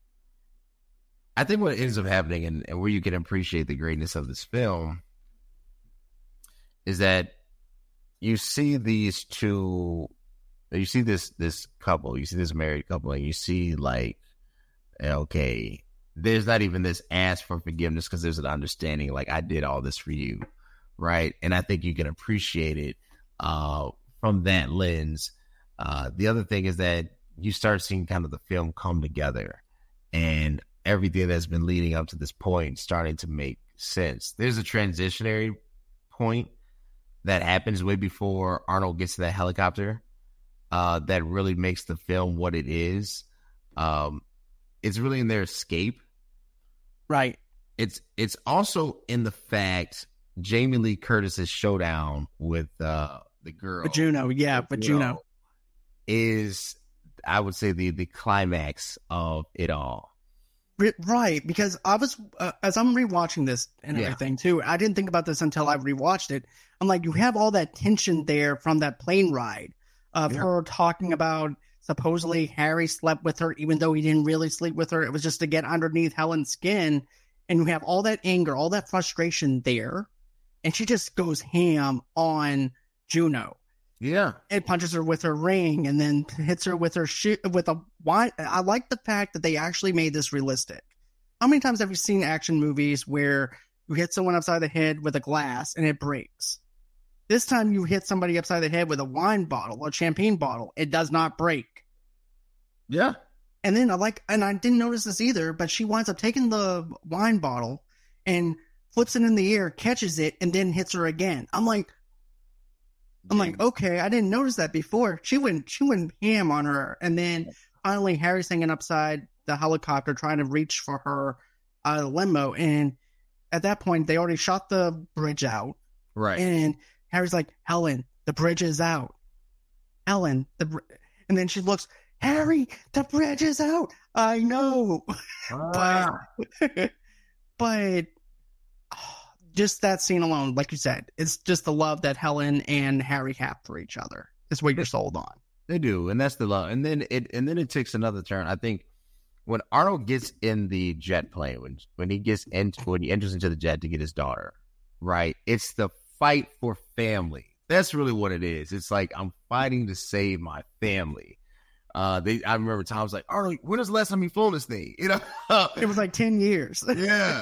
I think what ends up happening, and where you can appreciate the greatness of this film, is that you see these two, you see this couple, you see this married couple, and you see like, okay, there's not even this ask for forgiveness because there's an understanding, like, I did all this for you, right? And I think you can appreciate it from that lens. The other thing is that you start seeing kind of the film come together, and everything that's been leading up to this point starting to make sense. There's a transitionary point that happens way before Arnold gets to that helicopter that really makes the film what it is. It's really in their escape. Right. It's also in the fact Jamie Lee Curtis's showdown with the girl. With Juno, yeah, with Juno. Is, I would say, the climax of it all. Right, because I was, as I'm rewatching this and everything too, I didn't think about this until I rewatched it. I'm like, you have all that tension there from that plane ride of her talking about supposedly Harry slept with her, even though he didn't really sleep with her. It was just to get underneath Helen's skin. And you have all that anger, all that frustration there. And she just goes ham on Juno. Yeah. It punches her with her ring and then hits her with her with a wine. I like the fact that they actually made this realistic. How many times have you seen action movies where you hit someone upside the head with a glass and it breaks? This time you hit somebody upside the head with a wine bottle, a champagne bottle. It does not break. Yeah. And then I didn't notice this either, but she winds up taking the wine bottle and flips it in the air, catches it, and then hits her again. I'm like, okay, I didn't notice that before. She went ham on her, and then finally Harry's hanging upside the helicopter trying to reach for her out of the limo, and at that point they already shot the bridge out. Right. And Harry's like, "Helen, the bridge is out. Helen, and then she looks, "Harry, the bridge is out." I know. But just that scene alone, like you said, it's just the love that Helen and Harry have for each other. Is what you're sold on. They do, and that's the love. And then it takes another turn. I think when Arnold gets in the jet plane, when he enters into the jet to get his daughter, right? It's the fight for family. That's really what it is. It's like, I'm fighting to save my family. I remember Tom's like, "Arnold, when was the last time you flown this thing?" You know, it was like 10 years. Yeah.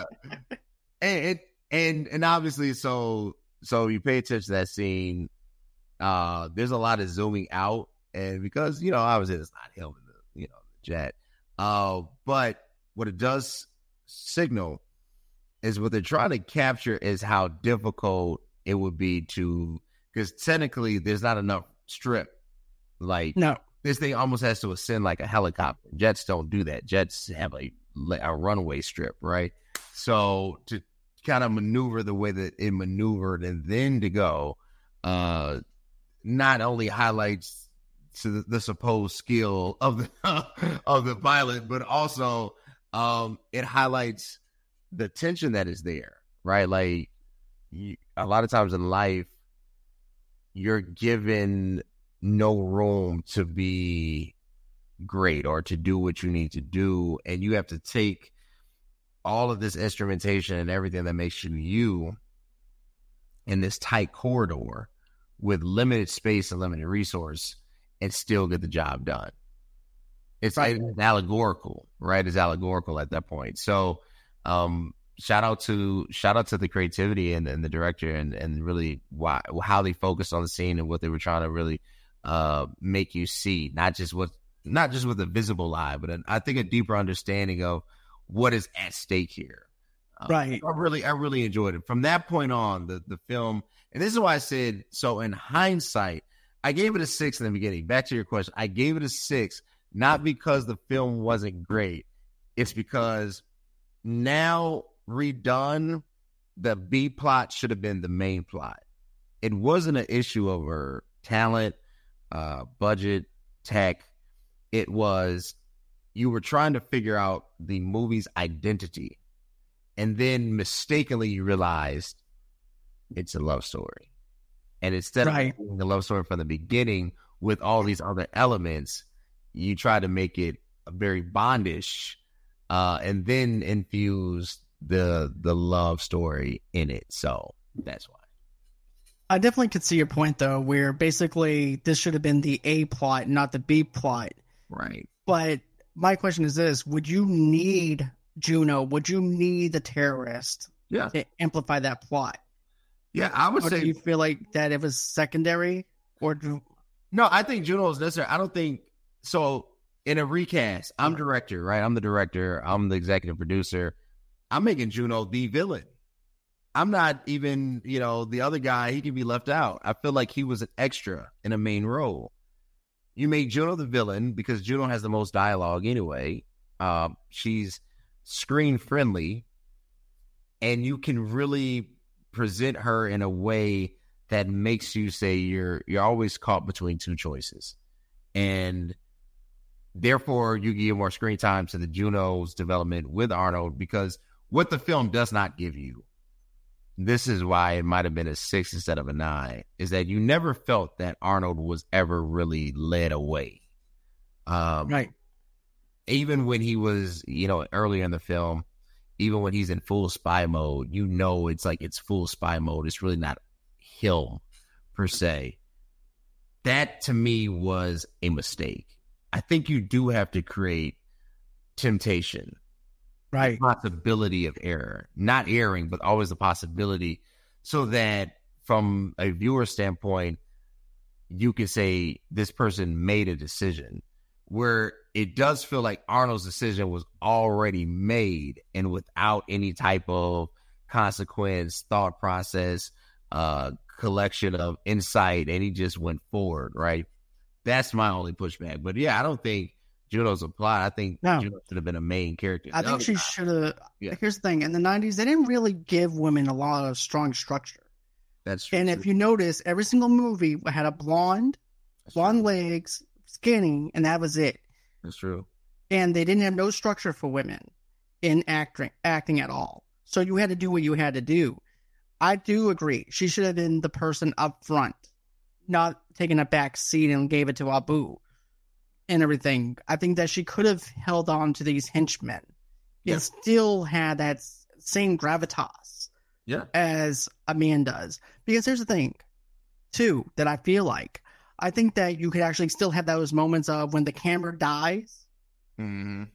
And obviously, so you pay attention to that scene. There's a lot of zooming out, and because obviously it's not him in the jet. But what it does signal is what they're trying to capture is how difficult it would be because technically there's not enough strip. Like, no, this thing almost has to ascend like a helicopter. Jets don't do that. Jets have a runway strip, right? So to kind of maneuver the way that it maneuvered and then to go, not only highlights the supposed skill of the pilot, but also it highlights the tension that is there, right? Like, a lot of times in life, you're given no room to be great or to do what you need to do, and you have to take all of this instrumentation and everything that makes you in this tight corridor with limited space and limited resource and still get the job done. It's allegorical, right? It's allegorical at that point. So shout out to the creativity and the director and really how they focused on the scene and what they were trying to really make you see, not just with the visible eye, but I think a deeper understanding of what is at stake here. Right. I really enjoyed it. From that point on, the film, and this is why I said, so in hindsight, I gave it a 6 in the beginning. Back to your question, I gave it a 6, not because the film wasn't great. it's because now redone, the B plot should have been the main plot. It wasn't an issue over talent, budget, tech. It was you were trying to figure out the movie's identity, and then mistakenly you realized it's a love story. And instead of being a love story from the beginning with all these other elements, you try to make it very Bondish, and then infuse the love story in it. So that's why. I definitely could see your point, though, where basically this should have been the A plot, not the B plot. Right. But my question is this: would you need Juno? Would you need the terrorist to amplify that plot? Yeah, I would say. Do you feel like that it was secondary, or no? I think Juno is necessary. I don't think so. In a recast, I'm director, right? I'm the director. I'm the executive producer. I'm making Juno the villain. I'm not even, the other guy. He can be left out. I feel like he was an extra in a main role. You made Juno the villain because Juno has the most dialogue anyway. She's screen friendly, and you can really present her in a way that makes you say you're always caught between two choices, and therefore you give more screen time to the Juno's development with Arnold, because what the film does not give you, this is why it might have been a 6 instead of a 9, is that you never felt that Arnold was ever really led away. Right. Even when he was, earlier in the film, even when he's in full spy mode, it's like it's full spy mode. It's really not him per se. That to me was a mistake. I think you do have to create temptation. Right. Possibility of error. Not erring, but always the possibility, so that from a viewer standpoint, you can say this person made a decision, where it does feel like Arnold's decision was already made and without any type of consequence, thought process, collection of insight, and he just went forward, right? That's my only pushback. But yeah, I don't think Juno's a plot. I think Juno should have been a main character. I think she should have. Yeah. Here's the thing. In the 90s, they didn't really give women a lot of strong structure. That's true. And if you notice, every single movie had a blonde legs, skinny, and that was it. That's true. And they didn't have no structure for women in acting at all. So you had to do what you had to do. I do agree. She should have been the person up front, not taking a back seat and gave it to Abu and everything. I think that she could have held on to these henchmen and still had that same gravitas as a man does. Because here's the thing, too, that I feel like. I think that you could actually still have those moments of when the camera dies, and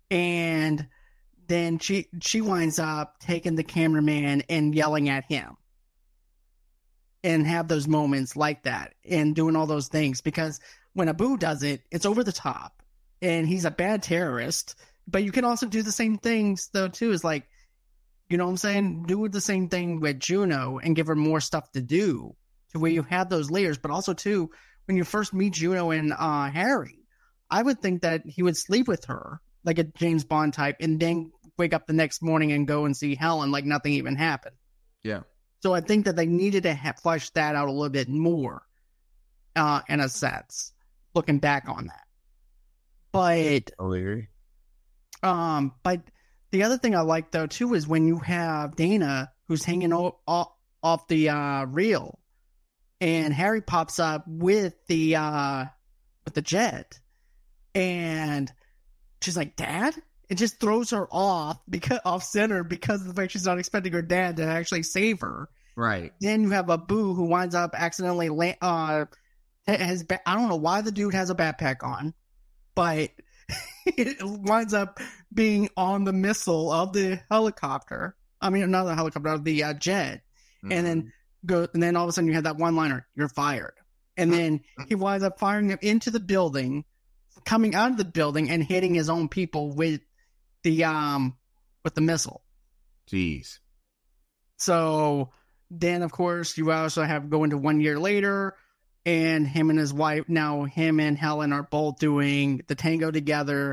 then she winds up taking the cameraman and yelling at him, and have those moments like that and doing all those things. Because when Abu does it, it's over the top, and he's a bad terrorist. But you can also do the same things, though, too. Is like, you know what I'm saying? Do the same thing with Juno and give her more stuff to do, to where you have those layers. But also, too, when you first meet Juno and Harry, I would think that he would sleep with her like a James Bond type, and then wake up the next morning and go and see Helen like nothing even happened. Yeah. So I think that they needed to flesh that out a little bit more, in a sense, looking back on that. But totally agree. But the other thing I like, though, too, is when you have Dana, who's hanging off the reel, and Harry pops up with the jet, and she's like, "Dad?" It just throws her off center because of the fact she's not expecting her dad to actually save her. Right. Then you have Abu, who winds up accidentally I don't know why the dude has a backpack on, but it winds up being on the missile of the helicopter. I mean, not the helicopter, of the jet. Mm-hmm. And then all of a sudden you have that one-liner, "You're fired." And then he winds up firing him into the building, coming out of the building and hitting his own people with the missile. Jeez. So then, of course, you also have go into 1 year later, and him and his wife, now him and Helen are both doing the tango together.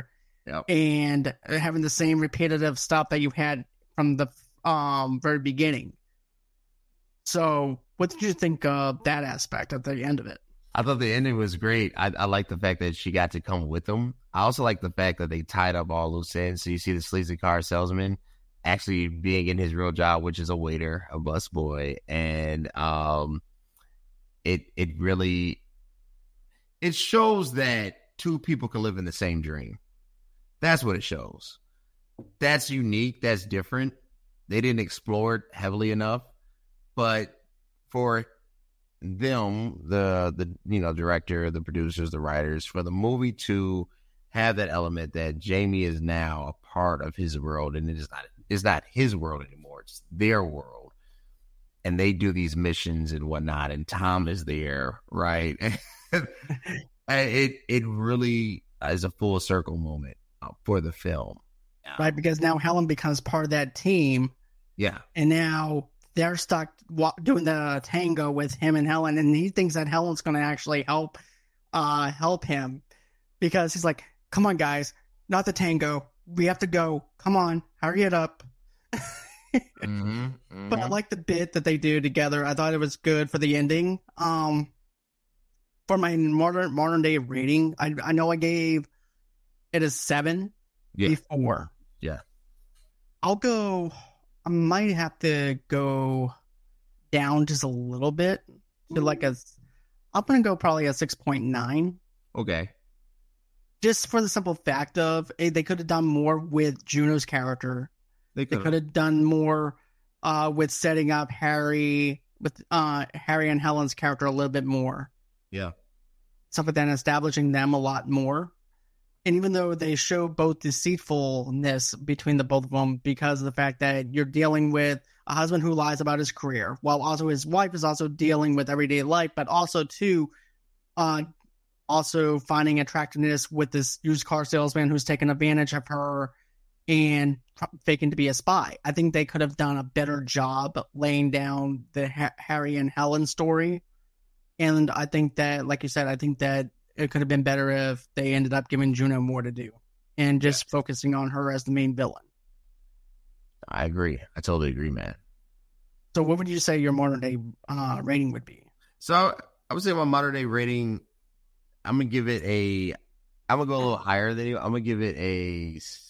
and having the same repetitive stuff that you had from the very beginning. So what did you think of that aspect at the end of it? I thought the ending was great. I like the fact that she got to come with them. I also like the fact that they tied up all loose ends. So you see the sleazy car salesman actually being in his real job, which is a waiter, a busboy. And it really shows that two people can live in the same dream. That's what it shows. That's unique. That's different. They didn't explore it heavily enough. But for them, the director, the producers, the writers, for the movie to have that element that Jamie is now a part of his world, and it's not his world anymore, it's their world. And they do these missions and whatnot, and Tom is there, right? It really is a full circle moment for the film. Right, because now Helen becomes part of that team. Yeah. And now they're stuck doing the tango with him and Helen, and he thinks that Helen's going to actually help him, because he's like, come on, guys, not the tango. We have to go. Come on, hurry it up. But I like the bit that they do together. I thought it was good for the ending. For my modern day rating, I know I gave it a 7 before. Yeah. I might have to go down just a little bit to I'm going to go probably a 6.9. Okay. Just for the simple fact of they could have done more with Juno's character. They could have done more with setting up Harry and Helen's character a little bit more. Yeah. Stuff like that, establishing them a lot more. And even though they show both deceitfulness between the both of them, because of the fact that you're dealing with a husband who lies about his career, while also his wife is also dealing with everyday life, but also also finding attractiveness with this used car salesman who's taking advantage of her and faking to be a spy. I think they could have done a better job laying down the Harry and Helen story. And I think that, like you said, I think that it could have been better if they ended up giving Juno more to do and just focusing on her as the main villain. I agree. I totally agree, man. So what would you say your modern day rating would be? So I would say my modern day rating, I'm going to go a little higher than you. I'm going to give it a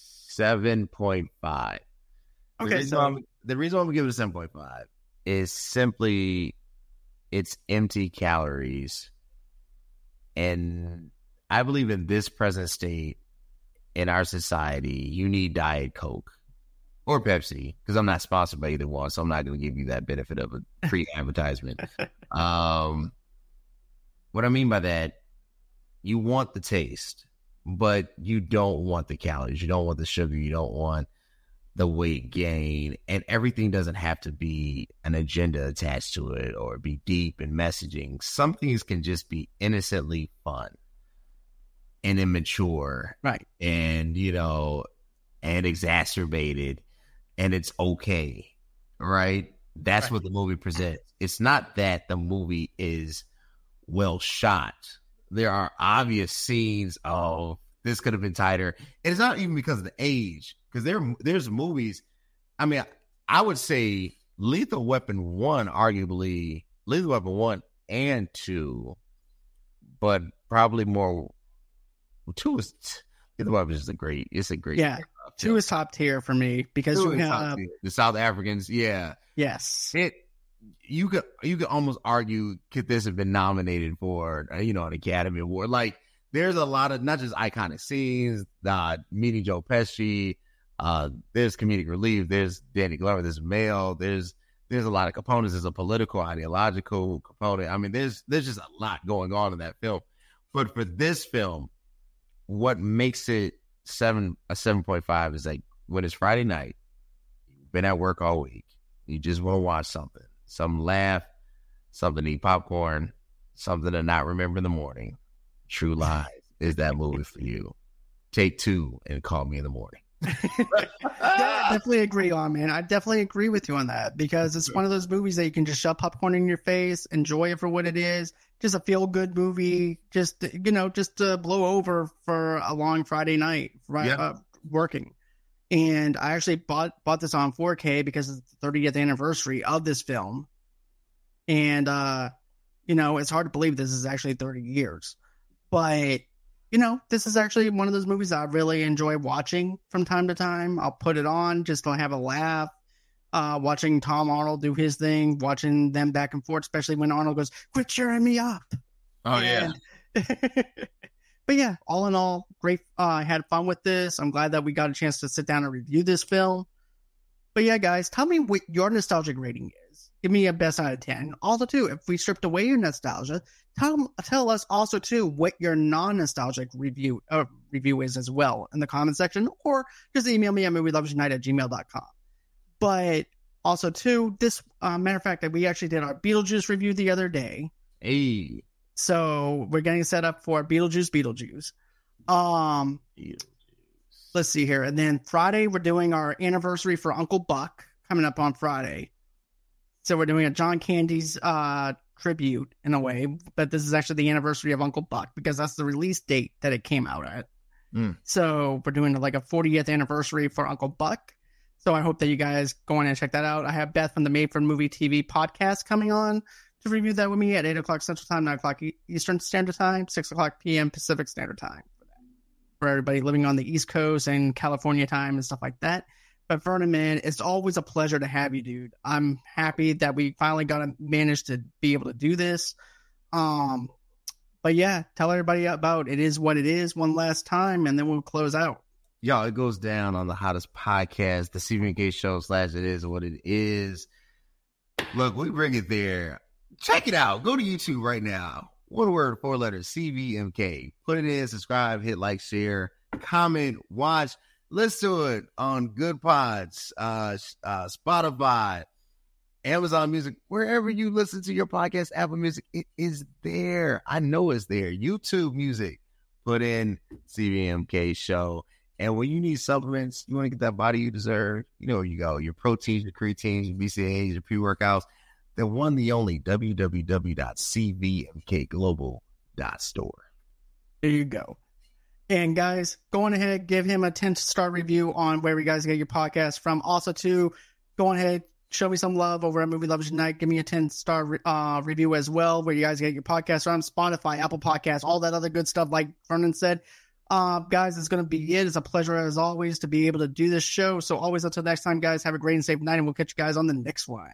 7.5. Okay. The reason why I'm going to give it a 7.5 is simply it's empty calories. And I believe in this present state in our society, you need Diet Coke or Pepsi, because I'm not sponsored by either one, so I'm not going to give you that benefit of a free advertisement. What I mean by that, you want the taste, but you don't want the calories. You don't want the sugar. You don't want the weight gain. And everything doesn't have to be an agenda attached to it or be deep in messaging. Some things can just be innocently fun and immature. Right. And, and exacerbated. And it's okay. Right? That's what the movie presents. It's not that the movie is well shot. There are obvious scenes of this could have been tighter. And it's not even because of the age. Because there's movies, I mean, I would say Lethal Weapon 1, arguably, Lethal Weapon 1 and 2, but probably more, 2 is, Lethal Weapon is a great. Yeah, 2 is top tier for me, because you have the South Africans, yeah. Yes. You could almost argue, could this have been nominated for, an Academy Award? Like, there's a lot of, not just iconic scenes, meeting Joe Pesci, there's comedic relief, there's Danny Glover, there's Male, there's a lot of components. There's a political, ideological component. I mean, there's just a lot going on in that film. But for this film, what makes it a 7.5 is like when it's Friday night, you've been at work all week, you just want to watch something laugh, something to eat popcorn, something to not remember in the morning. True Lies is that movie for you. Take 2 and call me in the morning. definitely agree on, man. I definitely agree with you on that because it's one of those movies that you can just shove popcorn in your face, enjoy it for what it is. Just a feel-good movie, just to blow over for a long Friday night, working. And I actually bought this on 4K because it's the 30th anniversary of this film. And, it's hard to believe this is actually 30 years. But, this is actually one of those movies that I really enjoy watching from time to time. I'll put it on just to have a laugh. Watching Tom Arnold do his thing, watching them back and forth, especially when Arnold goes, "Quit cheering me up." Oh, yeah. But yeah, all in all, great. I had fun with this. I'm glad that we got a chance to sit down and review this film. But yeah, guys, tell me what your nostalgic rating is. Give me a best out of 10. Also, too, if we stripped away your nostalgia, tell us also, too, what your non-nostalgic review is as well in the comment section, or just email me at movieloversunite@gmail.com. But also, too, this matter of fact, that we actually did our Beetlejuice review the other day. Hey. So we're getting set up for Beetlejuice. Let's see here. And then Friday, we're doing our anniversary for Uncle Buck coming up on Friday. So we're doing a John Candy's tribute in a way, but this is actually the anniversary of Uncle Buck because that's the release date that it came out at. So we're doing like a 40th anniversary for Uncle Buck. So I hope that you guys go on and check that out. I have Beth from the Made for Movie TV podcast coming on to review that with me at 8 o'clock Central Time, 9 o'clock Eastern Standard Time, 6 o'clock p.m. Pacific Standard Time. For everybody living on the East Coast and California time and stuff like that. But Vernon, man, it's always a pleasure to have you, dude. I'm happy that we finally managed to be able to do this. But yeah, tell everybody about It Is What It Is one last time, and then we'll close out. Y'all, it goes down on the hottest podcast, the CVMK show / It Is What It Is. Look, we bring it there. Check it out. Go to YouTube right now. 1 word, 4 letters, CVMK. Put it in, subscribe, hit like, share, comment, watch. Listen to it on Good Pods, Spotify, Amazon Music, wherever you listen to your podcast, Apple Music, it is there. I know it's there. YouTube Music. Put in CVMK show. And when you need supplements, you want to get that body you deserve, you know where you go. Your proteins, your creatines, your BCAAs, your pre-workouts. The one, the only, www.cvmkglobal.store. There you go. And guys, go on ahead, give him a 10-star review on where you guys get your podcast from. Also, too, go on ahead, show me some love over at Movie Lovers Unite. Give me a 10-star review as well, where you guys get your podcast from. Spotify, Apple Podcasts, all that other good stuff, like Vernon said. Guys, it's going to be it. It's a pleasure, as always, to be able to do this show. So always until next time, guys, have a great and safe night, and we'll catch you guys on the next one.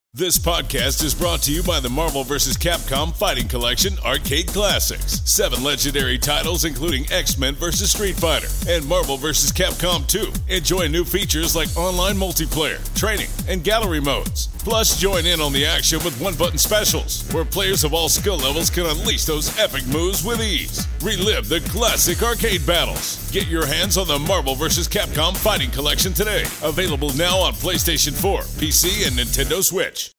This podcast is brought to you by the Marvel vs. Capcom Fighting Collection Arcade Classics. 7 legendary titles including X-Men vs. Street Fighter and Marvel vs. Capcom 2. Enjoy new features like online multiplayer, training, and gallery modes. Plus, join in on the action with one-button specials, where players of all skill levels can unleash those epic moves with ease. Relive the classic arcade battles. Get your hands on the Marvel vs. Capcom Fighting Collection today. Available now on PlayStation 4, PC, and Nintendo Switch.